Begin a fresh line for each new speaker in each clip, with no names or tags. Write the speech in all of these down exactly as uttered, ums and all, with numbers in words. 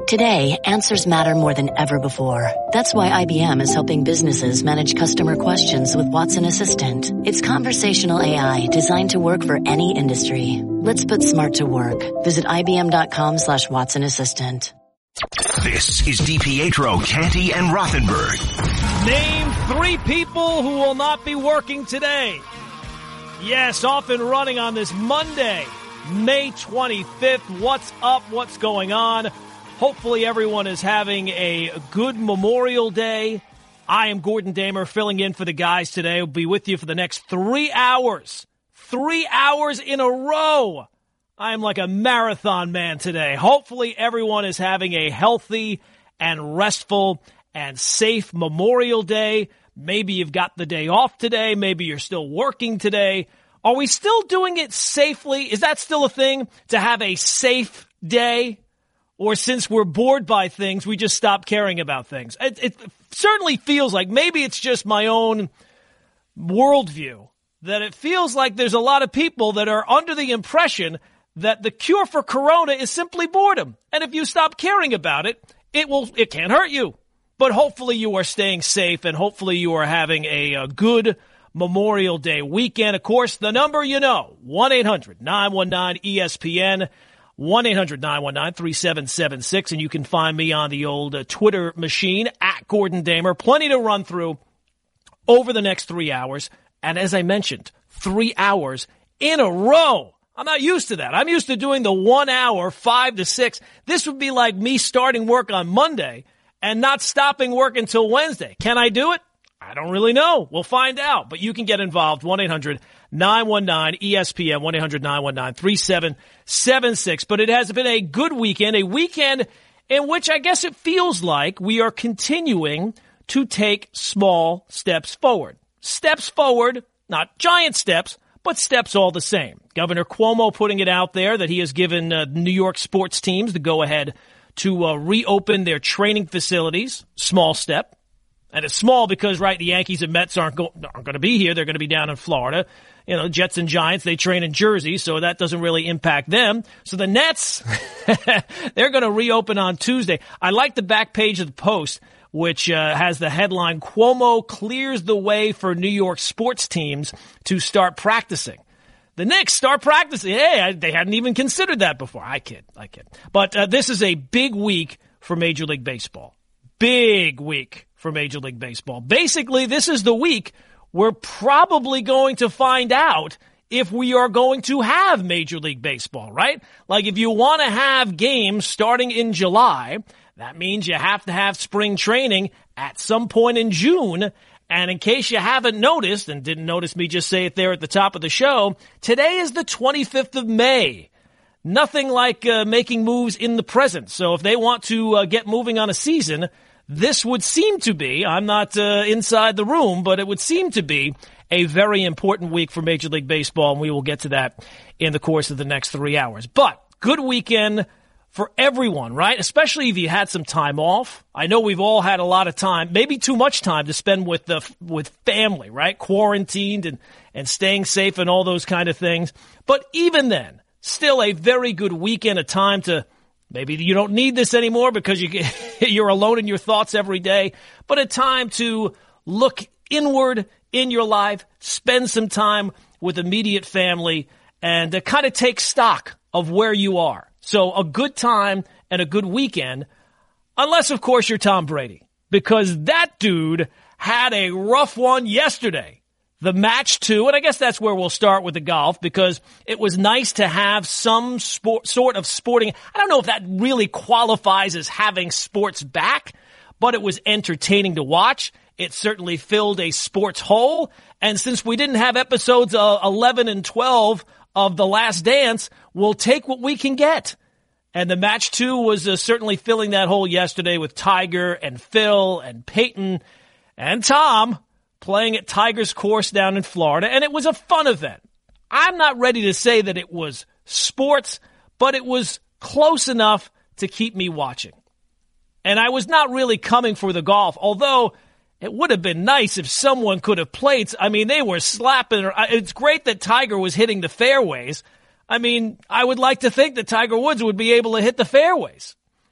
Today, answers matter more than ever before. That's why I B M is helping businesses manage customer questions with Watson Assistant. It's conversational A I designed to work for any industry. Let's put smart to work. Visit ibm.com slash Watson Assistant.
This is DiPietro, Canty, and Rothenberg.
Name three people who will not be working today. Yes, off and running on this Monday, May twenty-fifth. What's up? What's going on? Hopefully everyone is having a good Memorial Day. I am Gordon Damer, filling in for the guys today. I'll be with you for the next three hours. Three hours in a row. I am like a marathon man today. Hopefully everyone is having a healthy and restful and safe Memorial Day. Maybe you've got the day off today. Maybe you're still working today. Are we still doing it safely? Is that still a thing, to have a safe day? Or since we're bored by things, we just stop caring about things? It, it certainly feels like, maybe it's just my own worldview, that it feels like there's a lot of people that are under the impression that the cure for corona is simply boredom. And if you stop caring about it, it will, it can't hurt you. But hopefully you are staying safe, and hopefully you are having a, a good Memorial Day weekend. Of course, the number you know, one eight hundred nine one nine E S P N, one eight hundred nine one nine three seven seven six, and you can find me on the old uh, Twitter machine, at Gordon Damer. Plenty to run through over the next three hours. And as I mentioned, three hours in a row. I'm not used to that. I'm used to doing the one hour, five to six. This would be like me starting work on Monday and not stopping work until Wednesday. Can I do it? I don't really know. We'll find out. But you can get involved. one eight hundred nine one nine E S P N, one eight hundred nine one nine three seven seven six. But it has been a good weekend, a weekend in which I guess it feels like we are continuing to take small steps forward. Steps forward, not giant steps, but steps all the same. Governor Cuomo putting it out there that he has given uh, New York sports teams the go-ahead to uh, reopen their training facilities. Small step. And it's small because, right, the Yankees and Mets aren't, go- aren't going to be here. They're going to be down in Florida. You know, Jets and Giants, they train in Jersey, so that doesn't really impact them. So the Nets, they're going to reopen on Tuesday. I like the back page of the Post, which uh, has the headline, Cuomo clears the way for New York sports teams to start practicing. The Knicks start practicing. Hey, I, they hadn't even considered that before. I kid, I kid. But uh, this is a big week for Major League Baseball. Big week for Major League Baseball. Basically, this is the week we're probably going to find out if we are going to have Major League Baseball, right? Like, if you want to have games starting in July, that means you have to have spring training at some point in June. And in case you haven't noticed, and didn't notice me just say it there at the top of the show, today is the twenty-fifth of May. Nothing like uh, making moves in the present. So if they want to uh, get moving on a season, this would seem to be, I'm not uh, inside the room, but it would seem to be a very important week for Major League Baseball, and we will get to that in the course of the next three hours. But good weekend for everyone, right? Especially if you had some time off. I know we've all had a lot of time, maybe too much time to spend with the with family, right? Quarantined and, and staying safe and all those kind of things. But even then, still a very good weekend, a time to, maybe you don't need this anymore because you, you're alone in your thoughts every day, but a time to look inward in your life, spend some time with immediate family, and to kind of take stock of where you are. So a good time and a good weekend, unless, of course, you're Tom Brady, because that dude had a rough one yesterday. The match two, and I guess that's where we'll start with the golf, because it was nice to have some sport, sort of sporting. I don't know if that really qualifies as having sports back, but it was entertaining to watch. It certainly filled a sports hole. And since we didn't have episodes uh, eleven and twelve of The Last Dance, we'll take what we can get. And the match two was uh, certainly filling that hole yesterday with Tiger and Phil and Peyton and Tom playing at Tiger's course down in Florida. And it was a fun event. I'm not ready to say that it was sports, but it was close enough to keep me watching. And I was not really coming for the golf, although it would have been nice if someone could have played. I mean, they were slapping. It's great that Tiger was hitting the fairways. I mean, I would like to think that Tiger Woods would be able to hit the fairways.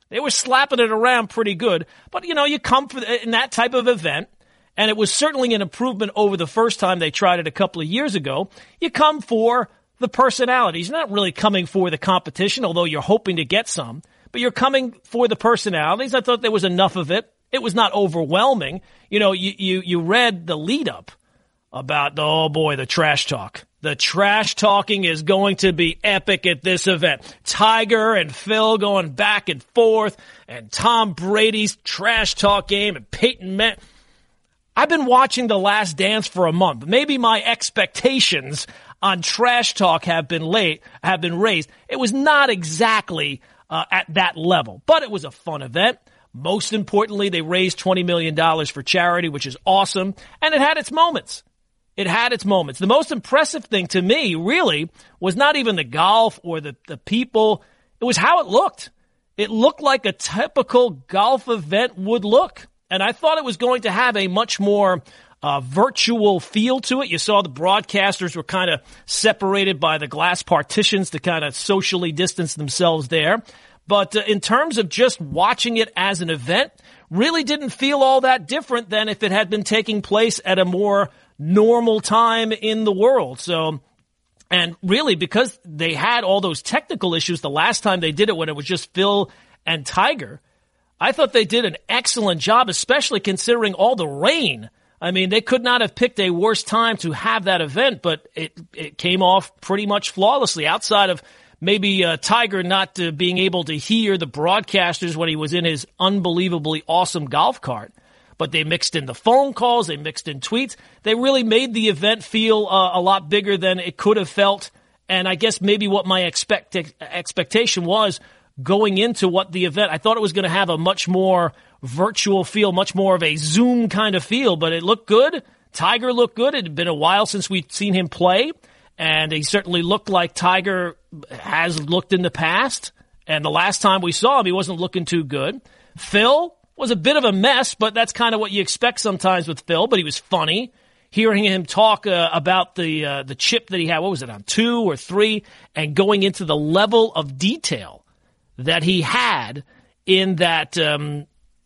They were slapping it around pretty good. But, you know, you come for the, in that type of event, and it was certainly an improvement over the first time they tried it a couple of years ago. You come for the personalities. You're not really coming for the competition, although you're hoping to get some. But you're coming for the personalities. I thought there was enough of it. It was not overwhelming. You know, you, you, you read the lead-up about, oh boy, the trash talk. The trash talking is going to be epic at this event. Tiger and Phil going back and forth, and Tom Brady's trash talk game, and Peyton Manning. I've been watching The Last Dance for a month. Maybe my expectations on trash talk have been late, have been raised. It was not exactly uh, at that level, but it was a fun event. Most importantly, they raised twenty million dollars for charity, which is awesome, and it had its moments. It had its moments. The most impressive thing to me, really, was not even the golf or the, the people. It was how it looked. It looked like a typical golf event would look. And I thought it was going to have a much more uh, virtual feel to it. You saw the broadcasters were kind of separated by the glass partitions to kind of socially distance themselves there. But uh, in terms of just watching it as an event, really didn't feel all that different than if it had been taking place at a more normal time in the world. So, and really because they had all those technical issues the last time they did it when it was just Phil and Tiger, I thought they did an excellent job, especially considering all the rain. I mean, they could not have picked a worse time to have that event, but it, it came off pretty much flawlessly outside of maybe uh, Tiger not uh, being able to hear the broadcasters when he was in his unbelievably awesome golf cart. But they mixed in the phone calls, they mixed in tweets. They really made the event feel uh, a lot bigger than it could have felt. And I guess maybe what my expect- expectation was going into what the event, I thought it was going to have a much more virtual feel, much more of a Zoom kind of feel, but it looked good. Tiger looked good. It had been a while since we'd seen him play, and he certainly looked like Tiger has looked in the past. And the last time we saw him, he wasn't looking too good. Phil was a bit of a mess, but that's kind of what you expect sometimes with Phil, but he was funny. Hearing him talk uh, about the uh, the chip that he had, what was it, on two or three, and going into the level of detail that he had in that um,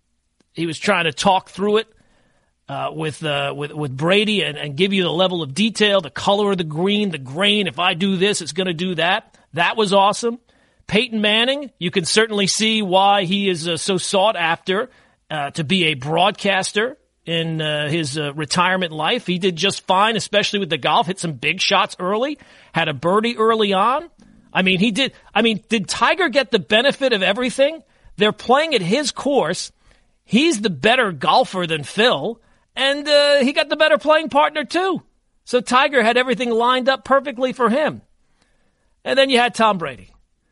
he was trying to talk through it uh, with, uh, with with Brady and, and give you the level of detail, the color of the green, the grain. If I do this, it's going to do that. That was awesome. Peyton Manning, you can certainly see why he is uh, so sought after uh, to be a broadcaster in uh, his uh, retirement life. He did just fine, especially with the golf. Hit some big shots early, had a birdie early on. I mean, he did. I mean, did Tiger get the benefit of everything? They're playing at his course. He's the better golfer than Phil, and uh, he got the better playing partner too. So Tiger had everything lined up perfectly for him. And then you had Tom Brady.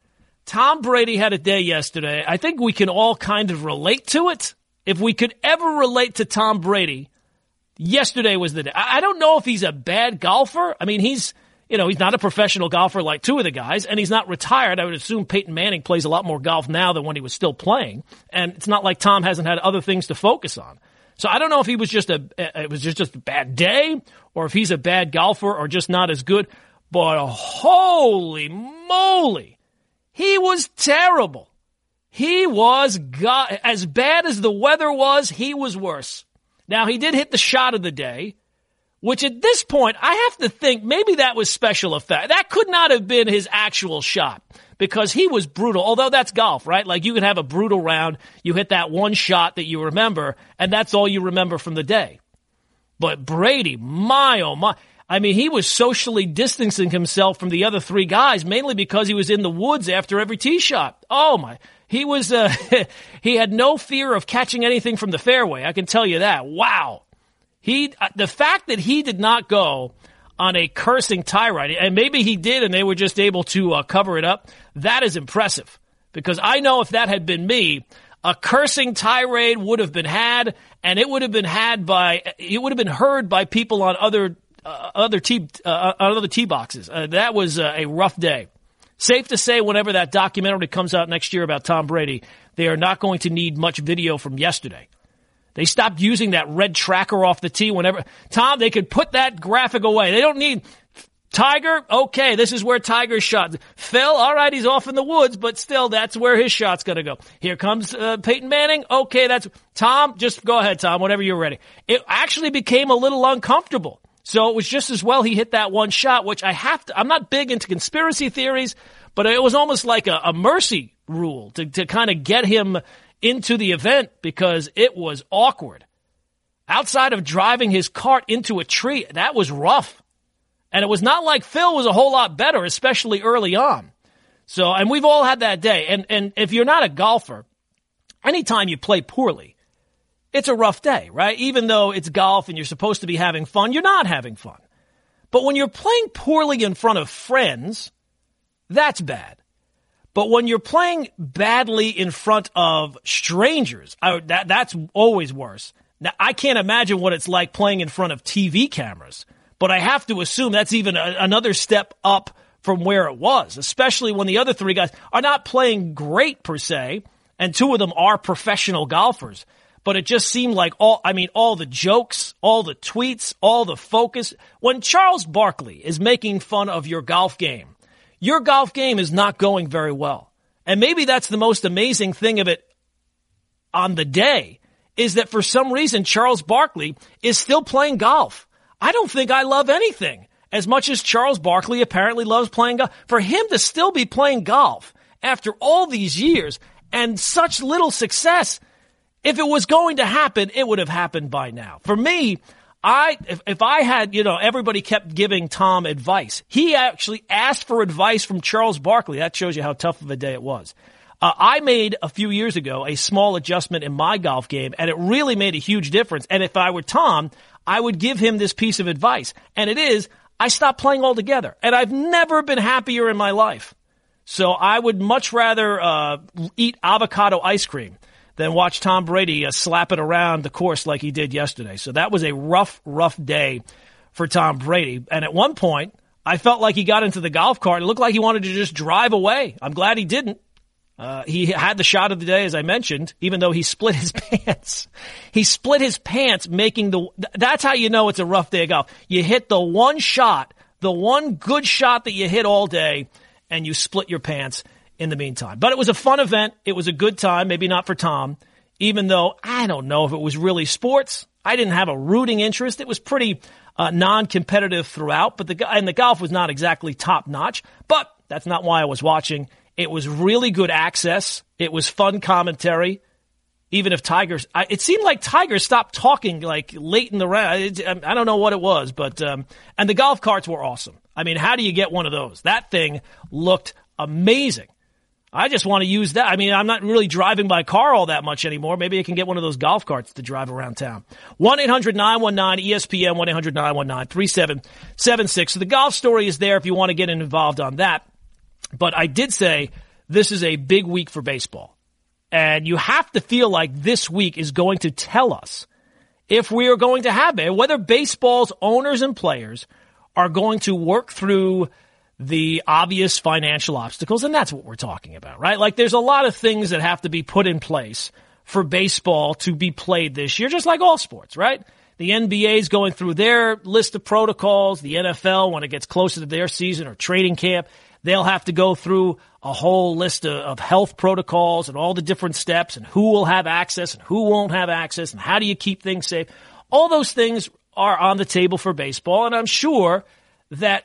Tom Brady had a day yesterday. I think we can all kind of relate to it. If we could ever relate to Tom Brady, yesterday was the day. I don't know if he's a bad golfer. I mean, he's, you know, he's not a professional golfer like two of the guys, and he's not retired. I would assume Peyton Manning plays a lot more golf now than when he was still playing. And it's not like Tom hasn't had other things to focus on. So I don't know if he was just a, it was just, just a bad day, or if he's a bad golfer or just not as good. But holy moly, he was terrible. He was, God, as bad as the weather was, he was worse. Now, he did hit the shot of the day, which at this point, I have to think maybe that was special effect. That could not have been his actual shot because he was brutal, although that's golf, right? Like you can have a brutal round, you hit that one shot that you remember, and that's all you remember from the day. But Brady, my oh my, I mean, he was socially distancing himself from the other three guys, mainly because he was in the woods after every tee shot. Oh my. He was, uh, he had no fear of catching anything from the fairway. I can tell you that. Wow. He, the fact that he did not go on a cursing tirade, and maybe he did and they were just able to uh, cover it up, that is impressive. Because I know if that had been me, a cursing tirade would have been had, and it would have been had by, it would have been heard by people on other, uh, other tee, uh, on other tee boxes. Uh, that was uh, a rough day. Safe to say, whenever that documentary comes out next year about Tom Brady, they are not going to need much video from yesterday. They stopped using that red tracker off the tee whenever. Tom, they could put that graphic away. They don't need Tiger, okay, this is where Tiger's shot. Phil, all right, he's off in the woods, but still, that's where his shot's going to go. Here comes uh, Peyton Manning. Okay, that's Tom. Just go ahead, Tom, whenever you're ready. It actually became a little uncomfortable. So it was just as well he hit that one shot, which I have to, I'm not big into conspiracy theories, but it was almost like a, a mercy rule to, to kind of get him into the event because it was awkward. Outside of driving his cart into a tree, that was rough. And it was not like Phil was a whole lot better, especially early on. So, and we've all had that day. And, and if you're not a golfer, anytime you play poorly, it's a rough day, right? Even though it's golf and you're supposed to be having fun, you're not having fun. But when you're playing poorly in front of friends, that's bad. But when you're playing badly in front of strangers, I, that, that's always worse. Now, I can't imagine what it's like playing in front of T V cameras. But I have to assume that's even a, another step up from where it was, especially when the other three guys are not playing great per se, and two of them are professional golfers. But it just seemed like all, I mean, all the jokes, all the tweets, all the focus. When Charles Barkley is making fun of your golf game, your golf game is not going very well. And maybe that's the most amazing thing of it on the day, is that for some reason Charles Barkley is still playing golf. I don't think I love anything as much as Charles Barkley apparently loves playing golf. For him to still be playing golf after all these years and such little success, if it was going to happen, it would have happened by now. For me, I if, if I had, you know, everybody kept giving Tom advice. He actually asked for advice from Charles Barkley. That shows you how tough of a day it was. Uh, I made a few years ago a small adjustment in my golf game, and it really made a huge difference. And if I were Tom, I would give him this piece of advice. And it is, I stopped playing altogether. And I've never been happier in my life. So I would much rather uh, eat avocado ice cream than watch Tom Brady uh, slap it around the course like he did yesterday. So that was a rough, rough day for Tom Brady. And at one point, I felt like he got into the golf cart. It looked like he wanted to just drive away. I'm glad he didn't. Uh, he had the shot of the day, as I mentioned, even though he split his pants. He split his pants making the, that's how you know it's a rough day of golf. You hit the one shot, the one good shot that you hit all day, and you split your pants in the meantime. But it was a fun event. It was a good time, maybe not for Tom, even though I don't know if it was really sports. I didn't have a rooting interest. It was pretty uh, non-competitive throughout, but the, and the golf was not exactly top-notch, but that's not why I was watching. It was really good access. It was fun commentary. Even if Tigers, I, it seemed like Tigers stopped talking like late in the round. It, I don't know what it was, but, um, and the golf carts were awesome. I mean, how do you get one of those? That thing looked amazing. I just want to use that. I mean, I'm not really driving my car all that much anymore. Maybe I can get one of those golf carts to drive around town. one eight hundred nine one nine E S P N, one eight hundred nine one nine three seven seven six. So the golf story is there if you want to get involved on that. But I did say this is a big week for baseball. And you have to feel like this week is going to tell us if we are going to have it, whether baseball's owners and players are going to work through the obvious financial obstacles. And that's what we're talking about, right? Like there's a lot of things that have to be put in place for baseball to be played this year, just like all sports, right? The N B A is going through their list of protocols. The N F L, when it gets closer to their season or training camp, they'll have to go through a whole list of, of health protocols and all the different steps and who will have access and who won't have access and how do you keep things safe. All those things are on the table for baseball, and I'm sure that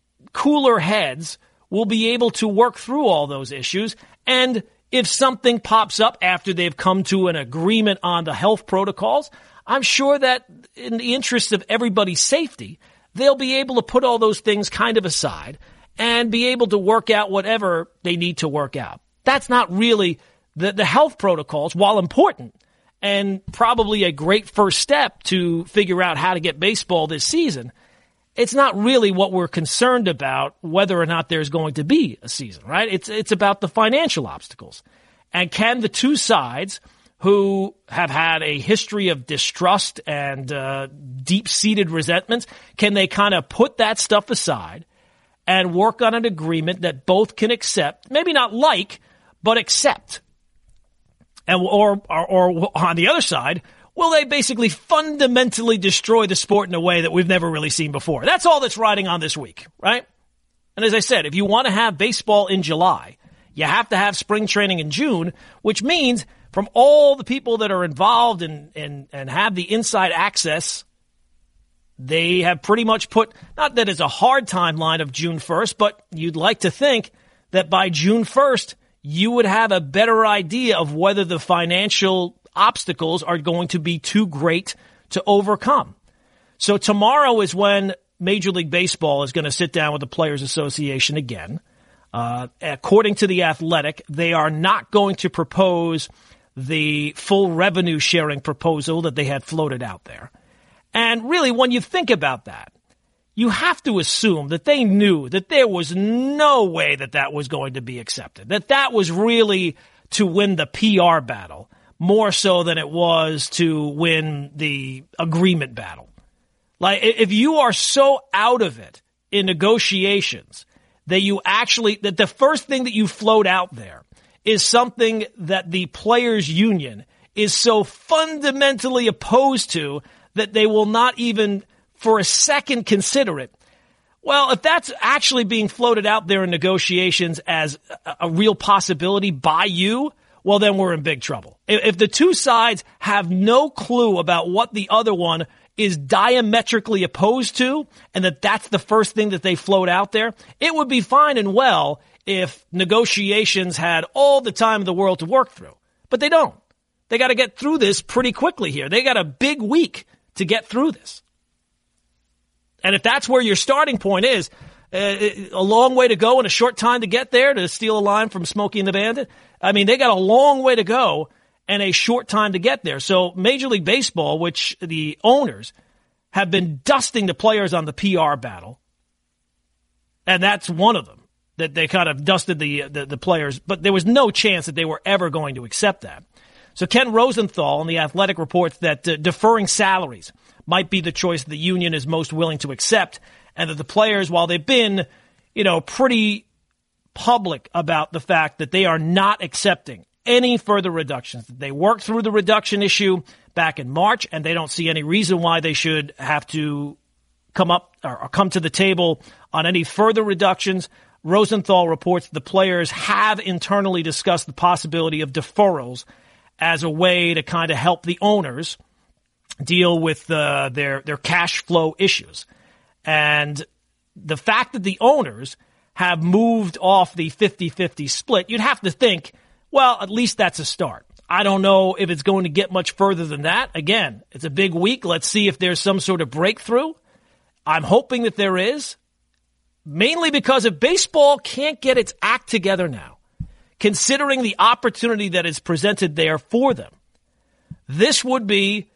cooler heads will be able to work through all those issues. And if something pops up after they've come to an agreement on the health protocols, I'm sure that in the interest of everybody's safety, they'll be able to put all those things kind of aside and be able to work out whatever they need to work out. That's not really the, the health protocols, while important and probably a great first step to figure out how to get baseball this season. It's not really what we're concerned about, whether or not there's going to be a season, right? It's, it's about the financial obstacles. And can the two sides who have had a history of distrust and uh, deep-seated resentments, can they kind of put that stuff aside and work on an agreement that both can accept, maybe not like, but accept? And or, or, or on the other side, will they basically fundamentally destroy the sport in a way that we've never really seen before? That's all that's riding on this week, right? And as I said, if you want to have baseball in July, you have to have spring training in June, which means from all the people that are involved and and and have the inside access, they have pretty much put, not that it's a hard timeline of June first, but you'd like to think that by June first, you would have a better idea of whether the financial obstacles are going to be too great to overcome. So tomorrow is when Major League Baseball is going to sit down with the Players Association again. Uh, according to The Athletic, they are not going to propose the full revenue sharing proposal that they had floated out there. And really, when you think about that, you have to assume that they knew that there was no way that that was going to be accepted, that that was really to win the P R battle more so than it was to win the agreement battle. Like, if you are so out of it in negotiations that you actually, that the first thing that you float out there is something that the players' union is so fundamentally opposed to that they will not even for a second consider it. Well, if that's actually being floated out there in negotiations as a, a real possibility by you, well, then we're in big trouble. If, if the two sides have no clue about what the other one is diametrically opposed to, and that that's the first thing that they float out there, it would be fine and well if negotiations had all the time in the world to work through. But they don't. They got to get through this pretty quickly here. They got a big week to get through this. And if that's where your starting point is, uh, a long way to go and a short time to get there, to steal a line from Smokey and the Bandit, I mean, they got a long way to go and a short time to get there. So Major League Baseball, which the owners have been dusting the players on the P R battle, and that's one of them, that they kind of dusted the, the, the players, but there was no chance that they were ever going to accept that. So Ken Rosenthal in The Athletic reports that uh, deferring salaries might be the choice the union is most willing to accept, and that the players, while they've been, you know, pretty public about the fact that they are not accepting any further reductions. They worked through the reduction issue back in March, and they don't see any reason why they should have to come up or come to the table on any further reductions. Rosenthal reports the players have internally discussed the possibility of deferrals as a way to kind of help the owners deal with uh, their their cash flow issues. And the fact that the owners have moved off the fifty-fifty split, you'd have to think, well, at least that's a start. I don't know if it's going to get much further than that. Again, it's a big week. Let's see if there's some sort of breakthrough. I'm hoping that there is, mainly because if baseball can't get its act together now, considering the opportunity that is presented there for them, this would be,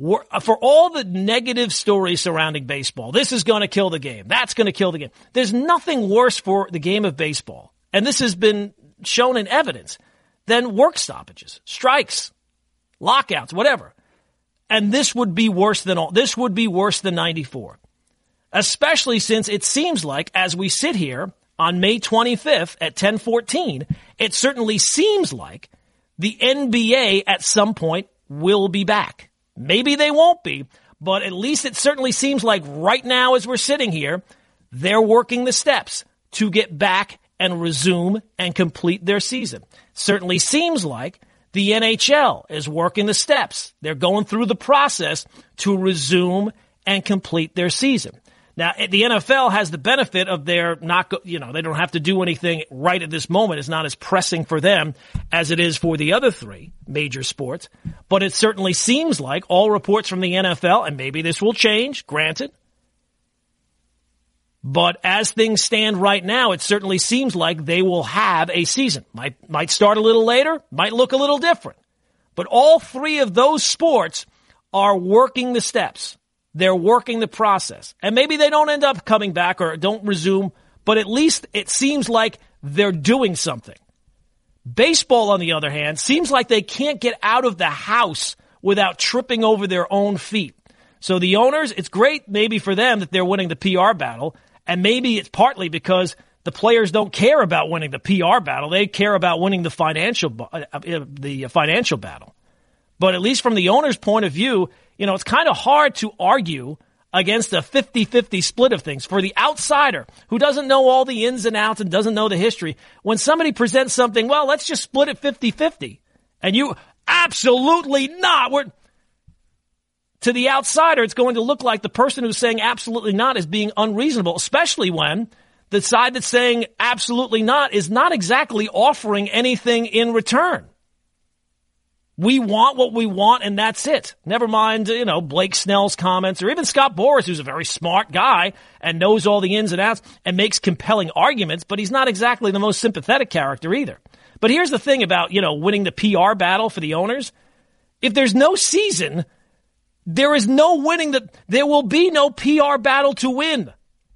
for all the negative stories surrounding baseball, this is going to kill the game. That's going to kill the game. There's nothing worse for the game of baseball, and this has been shown in evidence, than work stoppages, strikes, lockouts, whatever. And this would be worse than all. This would be worse than ninety-four, especially since it seems like, as we sit here on May twenty-fifth at ten fourteen, it certainly seems like the N B A at some point will be back. Maybe they won't be, but at least it certainly seems like right now as we're sitting here, they're working the steps to get back and resume and complete their season. Certainly seems like the N H L is working the steps. They're going through the process to resume and complete their season. Now, the N F L has the benefit of their not, you know, they don't have to do anything right at this moment. It's not as pressing for them as it is for the other three major sports. But it certainly seems like all reports from the N F L, and maybe this will change, granted. But as things stand right now, it certainly seems like they will have a season. Might, might start a little later, might look a little different. But all three of those sports are working the steps. They're working the process. And maybe they don't end up coming back or don't resume, but at least it seems like they're doing something. Baseball, on the other hand, seems like they can't get out of the house without tripping over their own feet. So the owners, it's great maybe for them that they're winning the P R battle, and maybe it's partly because the players don't care about winning the P R battle. They care about winning the financial, uh, the financial battle. But at least from the owner's point of view, you know, it's kind of hard to argue against a fifty-fifty split of things. For the outsider who doesn't know all the ins and outs and doesn't know the history, when somebody presents something, well, let's just split it fifty-fifty. And you, absolutely not. We're, to the outsider, it's going to look like the person who's saying absolutely not is being unreasonable, especially when the side that's saying absolutely not is not exactly offering anything in return. We want what we want, and that's it. Never mind, you know, Blake Snell's comments, or even Scott Boras, who's a very smart guy and knows all the ins and outs and makes compelling arguments, but he's not exactly the most sympathetic character either. But here's the thing about, you know, winning the P R battle for the owners. If there's no season, there is no winning. The, there will be no P R battle to win.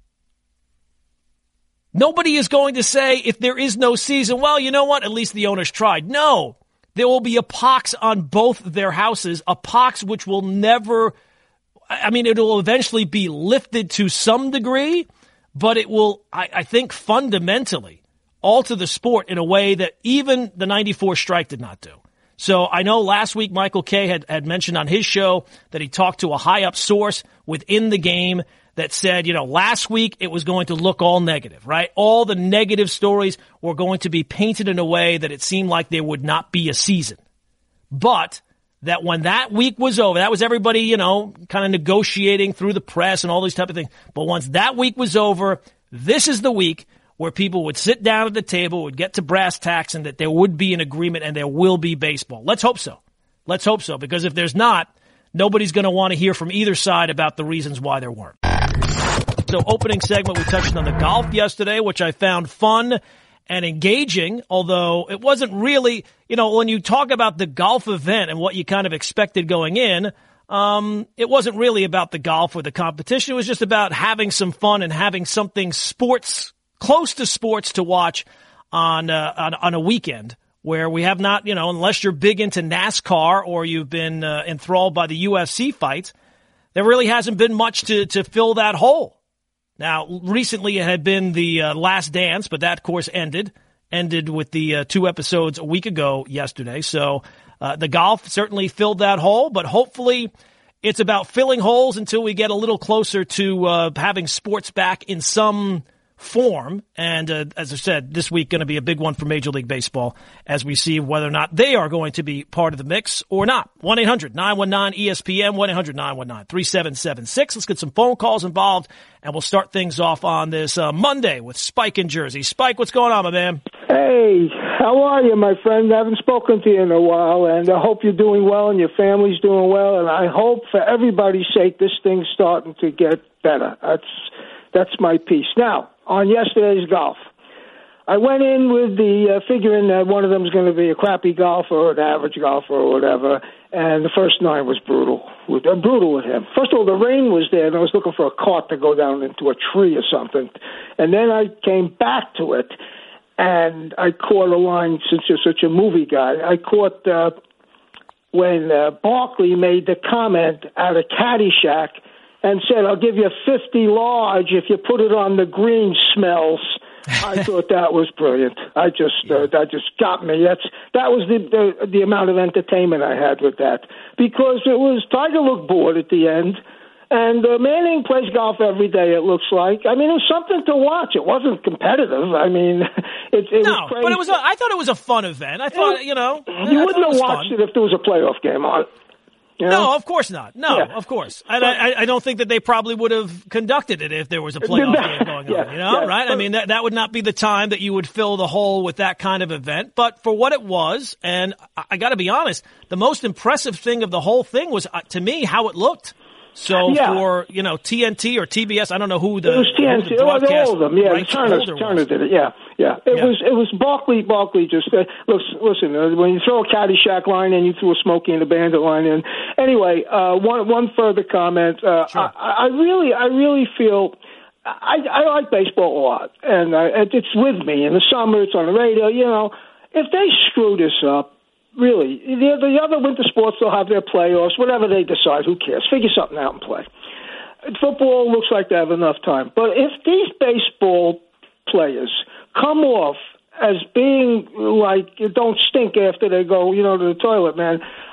Nobody is going to say, if there is no season, well, you know what, at least the owners tried. No. There will be a pox on both their houses, a pox which will never, I mean, it will eventually be lifted to some degree, but it will, I, I think, fundamentally alter the sport in a way that even the ninety-four strike did not do. So I know last week Michael Kay had, had mentioned on his show that he talked to a high-up source within the game that said, you know, last week it was going to look all negative, right? All the negative stories were going to be painted in a way that it seemed like there would not be a season. But that when that week was over, that was everybody, you know, kind of negotiating through the press and all these type of things. But once that week was over, this is the week where people would sit down at the table, would get to brass tacks, and that there would be an agreement and there will be baseball. Let's hope so. Let's hope so, because if there's not, nobody's going to want to hear from either side about the reasons why there weren't. So opening segment, we touched on the golf yesterday, which I found fun and engaging, although it wasn't really, you know, when you talk about the golf event and what you kind of expected going in, um, it wasn't really about the golf or the competition. It was just about having some fun and having something sports, close to sports to watch on, uh, on, on a weekend where we have not, you know, unless you're big into NASCAR or you've been uh, enthralled by the U F C fights, there really hasn't been much to, to fill that hole. Now, recently it had been the uh, Last Dance, but that, of course, ended. Ended with the uh, two episodes a week ago yesterday. So uh, the golf certainly filled that hole, but hopefully it's about filling holes until we get a little closer to uh, having sports back in some form. And uh, as I said, this week going to be a big one for Major League Baseball as we see whether or not they are going to be part of the mix or not. one eight hundred nine one nine E S P N, one eight hundred nine one nine three seven seven six. Let's get some phone calls involved, and we'll start things off on this uh, Monday with Spike in Jersey. Spike, what's going on, my man?
Hey, how are you, my friend? I haven't spoken to you in a while, and I hope you're doing well and your family's doing well, and I hope for everybody's sake this thing's starting to get better. That's that's my piece. Now, on yesterday's golf, I went in with the uh, figuring that one of them is going to be a crappy golfer or an average golfer or whatever, and the first nine was brutal. With, uh, brutal with him. First of all, the rain was there, and I was looking for a cart to go down into a tree or something. And then I came back to it, and I caught a line, since you're such a movie guy, I caught uh, when uh, Barkley made the comment out of Caddyshack and said, I'll give you fifty large if you put it on the green, smells. I thought that was brilliant. I just uh, that just got me. That's that was the, the the amount of entertainment I had with that, because it was Tiger looked bored at the end, and uh, Manning plays golf every day. It looks like. I mean, it was something to watch. It wasn't competitive. I mean, it, it
no,
was crazy.
But it was. A, I thought it was a fun event. I thought it, you know
you
I
wouldn't have watched
fun.
it if there was a playoff game on. You know?
No, of course not. No, yeah. of course. And I, I don't think that they probably would have conducted it if there was a playoff game going
yeah,
on, you know,
yeah.
right? I mean, that, that would not be the time that you would fill the hole with that kind of event. But for what it was, and I, I got to be honest, the most impressive thing of the whole thing was, uh, to me, how it looked. So
yeah.
for, you know, T N T or T B S, I don't know who the,
it was T N T.
who the broadcast
all of them. Yeah, Turner, Turner did it. Yeah, yeah. It
yeah.
was it was Barkley. Barkley just uh, listen. Uh, when you throw a Caddyshack line in, you threw a Smokey and a Bandit line in. Anyway, uh, one one further comment. Uh,
sure.
I, I really, I really feel. I, I like baseball a lot, and uh, it's with me in the summer. It's on the radio. You know, if they screw this up. Really, the, the other winter sports, they'll have their playoffs, whatever they decide, who cares? Figure something out and play. Football looks like they have enough time. But if these baseball players come off as being like, don't stink after they go, you know, to the toilet, man,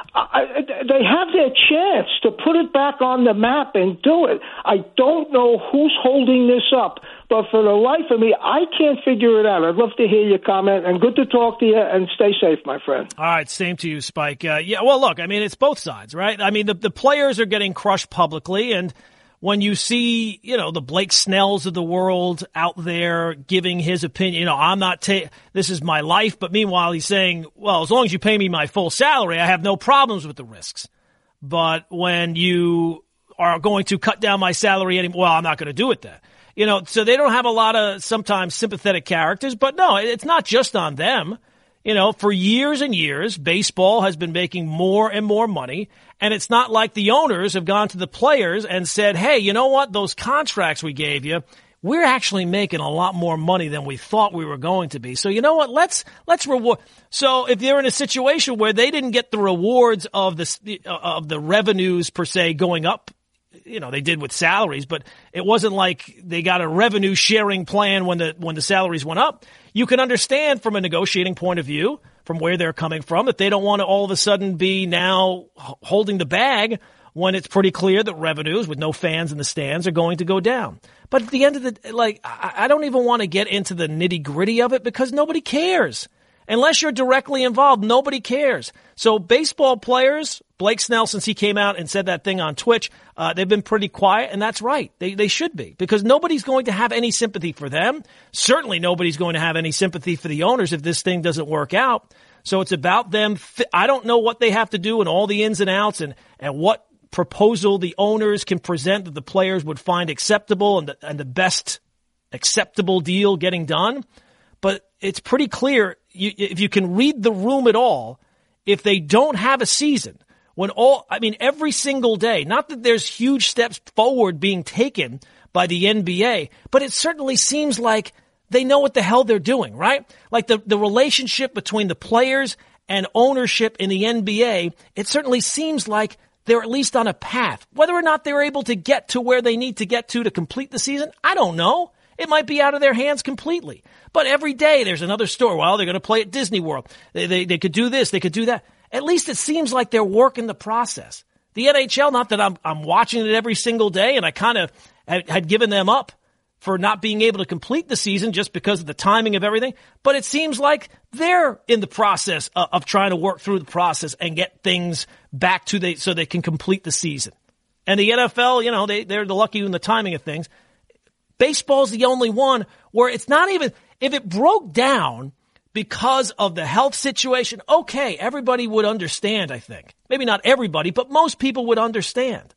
I, they have their chance to put it back on the map and do it. I don't know who's holding this up, but for the life of me, I can't figure it out. I'd love to hear your comment, and good to talk to you, and stay safe, my friend.
All right, same to you, Spike. Uh, yeah, well, look, I mean, it's both sides, right? I mean, the, the players are getting crushed publicly, and when you see, you know, the Blake Snells of the world out there giving his opinion, you know, I'm not, ta- this is my life, but meanwhile he's saying, well, as long as you pay me my full salary, I have no problems with the risks. But when you are going to cut down my salary anymore, well, I'm not going to do it then. You know, so they don't have a lot of sometimes sympathetic characters, but no, it's not just on them. You know, for years and years, baseball has been making more and more money, and it's not like the owners have gone to the players and said, hey, you know what, those contracts we gave you, we're actually making a lot more money than we thought we were going to be. So you know what, let's let's reward. So if they're in a situation where they didn't get the rewards of the, of the revenues, per se, going up, you know, they did with salaries, but it wasn't like they got a revenue sharing plan when the when the salaries went up. You can understand from a negotiating point of view, from where they're coming from, that they don't want to all of a sudden be now holding the bag when it's pretty clear that revenues with no fans in the stands are going to go down. But at the end of the, like, I don't even want to get into the nitty gritty of it because nobody cares. Unless you're directly involved, nobody cares. So baseball players, Blake Snell, since he came out and said that thing on Twitch, uh, they've been pretty quiet, and that's right. They they should be, because nobody's going to have any sympathy for them. Certainly nobody's going to have any sympathy for the owners if this thing doesn't work out. So it's about them. I don't know what they have to do and all the ins and outs and, and what proposal the owners can present that the players would find acceptable and the, and the best acceptable deal getting done. But it's pretty clear, you, if you can read the room at all, if they don't have a season, when all, I mean, every single day, not that there's huge steps forward being taken by the N B A, but it certainly seems like they know what the hell they're doing, right? Like the, the relationship between the players and ownership in the N B A, it certainly seems like they're at least on a path. Whether or not they're able to get to where they need to get to to complete the season, I don't know. It might be out of their hands completely. But every day there's another story. Well, they're going to play at Disney World. They, they, they could do this. They could do that. At least it seems like they're working the process. The N H L, not that I'm, I'm watching it every single day, and I kind of had, had given them up for not being able to complete the season just because of the timing of everything. But it seems like they're in the process of, of trying to work through the process and get things back to the so they can complete the season. And the N F L, you know, they, they're the lucky in the timing of things. Baseball's the only one where it's not even, if it broke down because of the health situation, okay, everybody would understand, I think. Maybe not everybody, but most people would understand.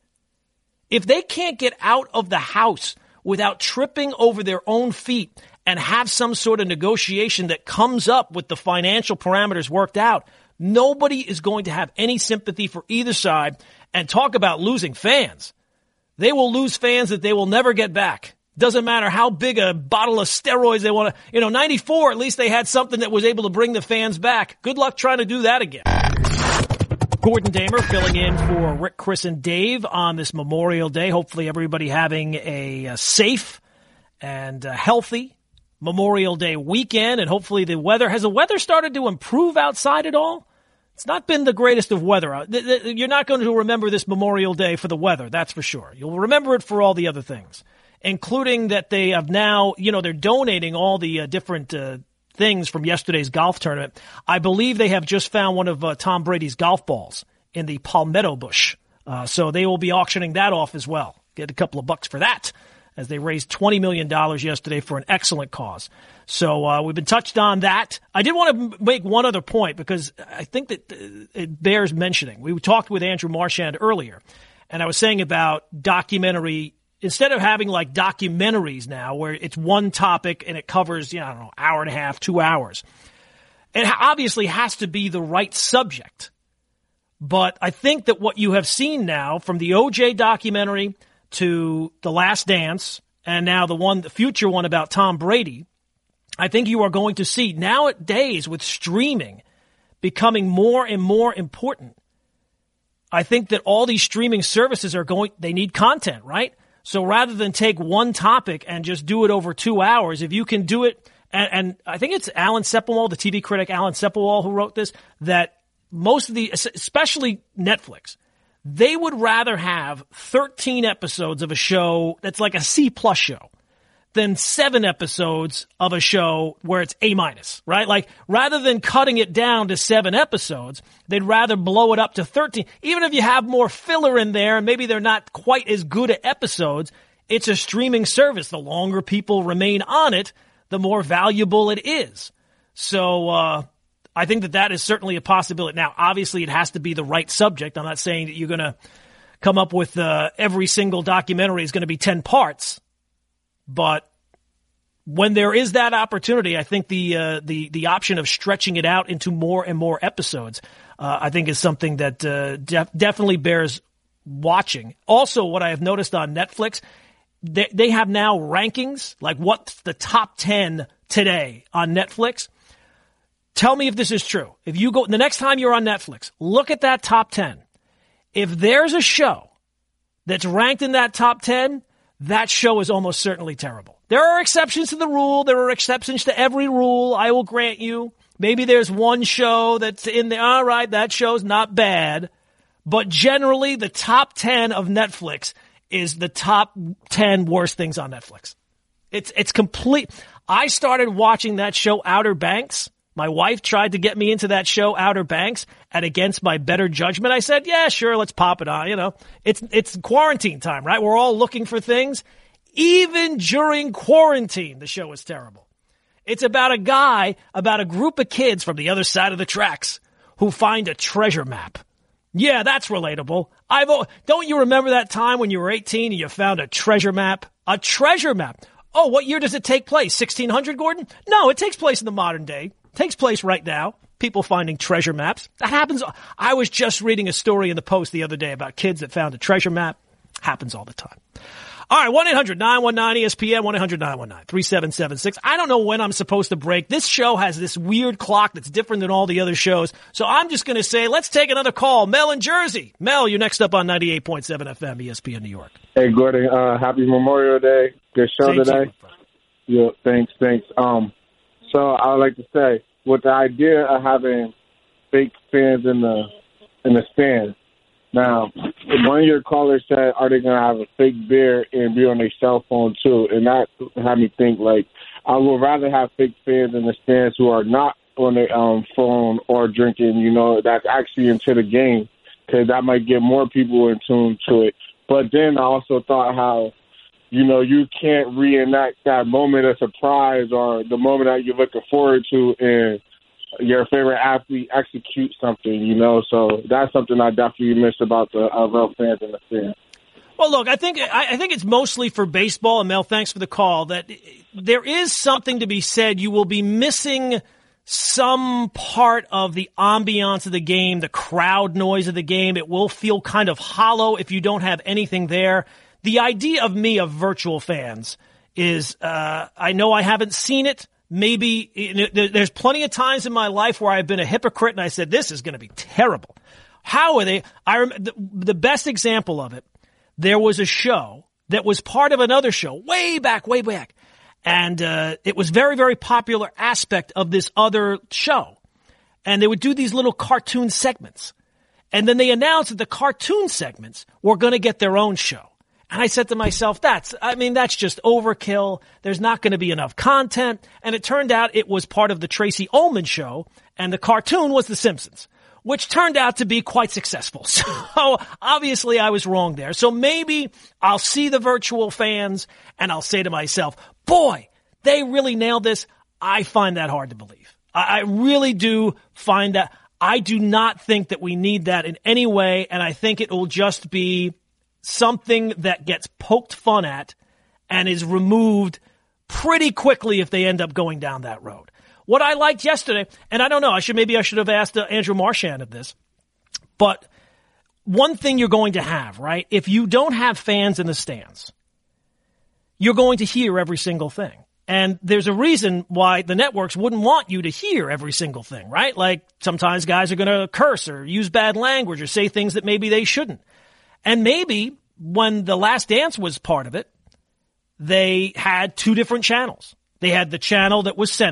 If they can't get out of the house without tripping over their own feet and have some sort of negotiation that comes up with the financial parameters worked out, nobody is going to have any sympathy for either side. And talk about losing fans. They will lose fans that they will never get back. Doesn't matter how big a bottle of steroids they want to, you know, ninety-four, at least they had something that was able to bring the fans back. Good luck trying to do that again. Gordon Damer filling in for Rick, Chris, and Dave on this Memorial Day. Hopefully everybody having a, a safe and a healthy Memorial Day weekend, and hopefully the weather, has the weather started to improve outside at all? It's not been the greatest of weather. You're not going to remember this Memorial Day for the weather, that's for sure. You'll remember it for all the other things, including that they have now, you know, they're donating all the uh, different uh, things from yesterday's golf tournament. I believe they have just found one of uh, Tom Brady's golf balls in the palmetto bush. Uh, so they will be auctioning that off as well. Get a couple of bucks for that, as they raised twenty million dollars yesterday for an excellent cause. So uh, we've been touched on that. I did want to make one other point because I think that it bears mentioning. We talked with Andrew Marchand earlier, and I was saying about documentary. Instead of having like documentaries now where it's one topic and it covers, you know, I don't know, hour and a half, two hours, it obviously has to be the right subject. But I think that what you have seen now, from the O J documentary to The Last Dance, and now the one, the future one about Tom Brady, I think you are going to see nowadays with streaming becoming more and more important. I think that all these streaming services are going, they need content, right? So rather than take one topic and just do it over two hours, if you can do it, and, and I think it's Alan Sepinwall, the T V critic Alan Sepinwall, who wrote this, that most of the, especially Netflix, they would rather have thirteen episodes of a show that's like a C plus show than seven episodes of a show where it's A minus, right? Like, rather than cutting it down to seven episodes, they'd rather blow it up to thirteen. Even if you have more filler in there, and maybe they're not quite as good at episodes, it's a streaming service. The longer people remain on it, the more valuable it is. So, uh, I think that that is certainly a possibility. Now, obviously, it has to be the right subject. I'm not saying that you're going to come up with uh, every single documentary is going to be ten parts. But when there is that opportunity, I think the uh, the the option of stretching it out into more and more episodes, uh, I think is something that uh, def- definitely bears watching. Also, what I have noticed on Netflix, they, they have now rankings, like what's the top ten today on Netflix. Tell me if this is true. If you go, the next time you're on Netflix, look at that top ten. If there's a show that's ranked in that top ten, that show is almost certainly terrible. There are exceptions to the rule. There are exceptions to every rule, I will grant you. Maybe there's one show that's in there. All right, that show's not bad. But generally, the top ten of Netflix is the top ten worst things on Netflix. It's, it's complete. I started watching that show, Outer Banks. My wife tried to get me into that show, Outer Banks, and against my better judgment, I said, yeah, sure, let's pop it on. You know, it's it's quarantine time, right? We're all looking for things. Even during quarantine, the show is terrible. It's about a guy, about a group of kids from the other side of the tracks who find a treasure map. Yeah, that's relatable. I've don't you remember that time when you were eighteen and you found a treasure map? A treasure map. Oh, what year does it take place? sixteen hundred, Gordon? No, it takes place in the modern day. Takes place right now. People finding treasure maps. That happens. I was just reading a story in the Post the other day about kids that found a treasure map. Happens all the time. All right, one eight hundred nine one nine E S P N, one eight hundred nine one nine three seven seven six. I don't know when I'm supposed to break. This show has this weird clock that's different than all the other shows. So I'm just going to say, let's take another call. Mel in Jersey. Mel, you're next up on ninety-eight point seven F M, E S P N New York.
Hey, Gordon, uh, happy Memorial Day. Good show
Same
today. Yeah, thanks, thanks. Um, so I would like to say, with the idea of having fake fans in the in the stands. Now, one of your callers said, are they going to have a fake beer and be on their cell phone too? And that had me think, like, I would rather have fake fans in the stands who are not on their um, phone or drinking, you know, that's actually into the game, because that might get more people in tune to it. But then I also thought how, you know, you can't reenact that moment of surprise or the moment that you're looking forward to and your favorite athlete execute something, you know. So that's something I definitely miss about the uh, real fans in the stands.
Well, look, I think I think it's mostly for baseball, and Mel, thanks for the call, that there is something to be said. You will be missing some part of the ambiance of the game, the crowd noise of the game. It will feel kind of hollow if you don't have anything there. The idea of me of virtual fans is, uh, I know I haven't seen it. Maybe you know, there's plenty of times in my life where I've been a hypocrite and I said, this is going to be terrible. How are they? I rem- the, the best example of it, there was a show that was part of another show way back, way back. And uh, it was very, very popular aspect of this other show. And they would do these little cartoon segments. And then they announced that the cartoon segments were going to get their own show. And I said to myself, that's, I mean, that's just overkill. There's not going to be enough content. And it turned out it was part of the Tracy Ullman show, and the cartoon was The Simpsons, which turned out to be quite successful. So obviously I was wrong there. So maybe I'll see the virtual fans and I'll say to myself, boy, they really nailed this. I find that hard to believe. I really do find that. I do not think that we need that in any way. And I think it will just be something that gets poked fun at and is removed pretty quickly if they end up going down that road. What I liked yesterday, and I don't know, I should maybe I should have asked uh, Andrew Marchand of this, but one thing you're going to have, right? If you don't have fans in the stands, you're going to hear every single thing. And there's a reason why the networks wouldn't want you to hear every single thing, right? Like sometimes guys are going to curse or use bad language or say things that maybe they shouldn't. And maybe when The Last Dance was part of it, they had two different channels. They had the channel that was censored,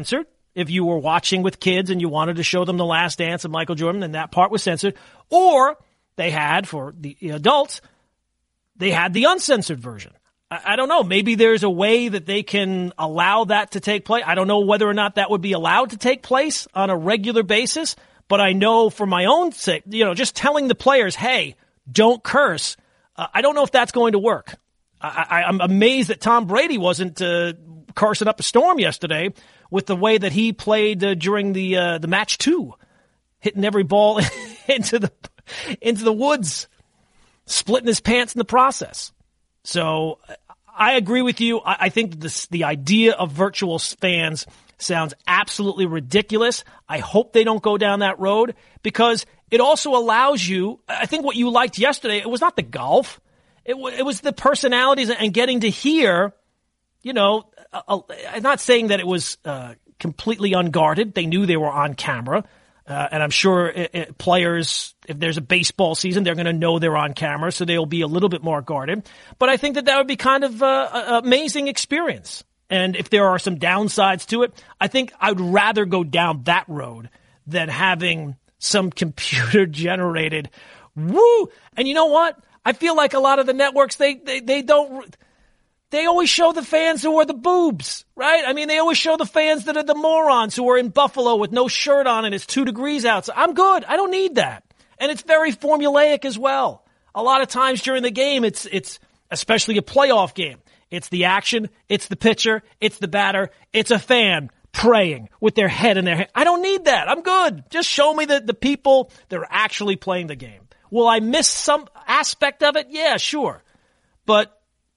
if you were watching with kids and you wanted to show them The Last Dance of Michael Jordan, and that part was censored. Or they had, for the adults, they had the uncensored version. I, I don't know. Maybe there's a way that they can allow that to take place. I don't know whether or not that would be allowed to take place on a regular basis, but I know for my own sake, you know, just telling the players, hey, don't curse, uh, I don't know if that's going to work. I, I, I'm amazed that Tom Brady wasn't uh, cursing up a storm yesterday with the way that he played uh, during the uh, the match two, hitting every ball into the into the woods, splitting his pants in the process. So I agree with you. I, I think this, the idea of virtual fans sounds absolutely ridiculous. I hope they don't go down that road because it also allows you, I think what you liked yesterday, it was not the golf. It, w- it was the personalities and getting to hear, you know, uh, I'm not saying that it was uh, completely unguarded. They knew they were on camera. Uh, and I'm sure it, it, players, if there's a baseball season, they're going to know they're on camera, so they'll be a little bit more guarded. But I think that that would be kind of uh, an amazing experience. And if there are some downsides to it, I think I'd rather go down that road than having some computer-generated woo. And you know what? I feel like a lot of the networks, they, they, they don't... They always show the fans who are the boobs, right? I mean, they always show the fans that are the morons who are in Buffalo with no shirt on and it's two degrees out. So I'm good. I don't need that. And it's very formulaic as well. A lot of times during the game, it's, it's especially a playoff game. It's the action. It's the pitcher. It's the batter. It's a fan praying with their head in their hand. I don't need that. I'm good. Just show me the, the people that are actually playing the game. Will I miss some aspect of it? Yeah, sure. But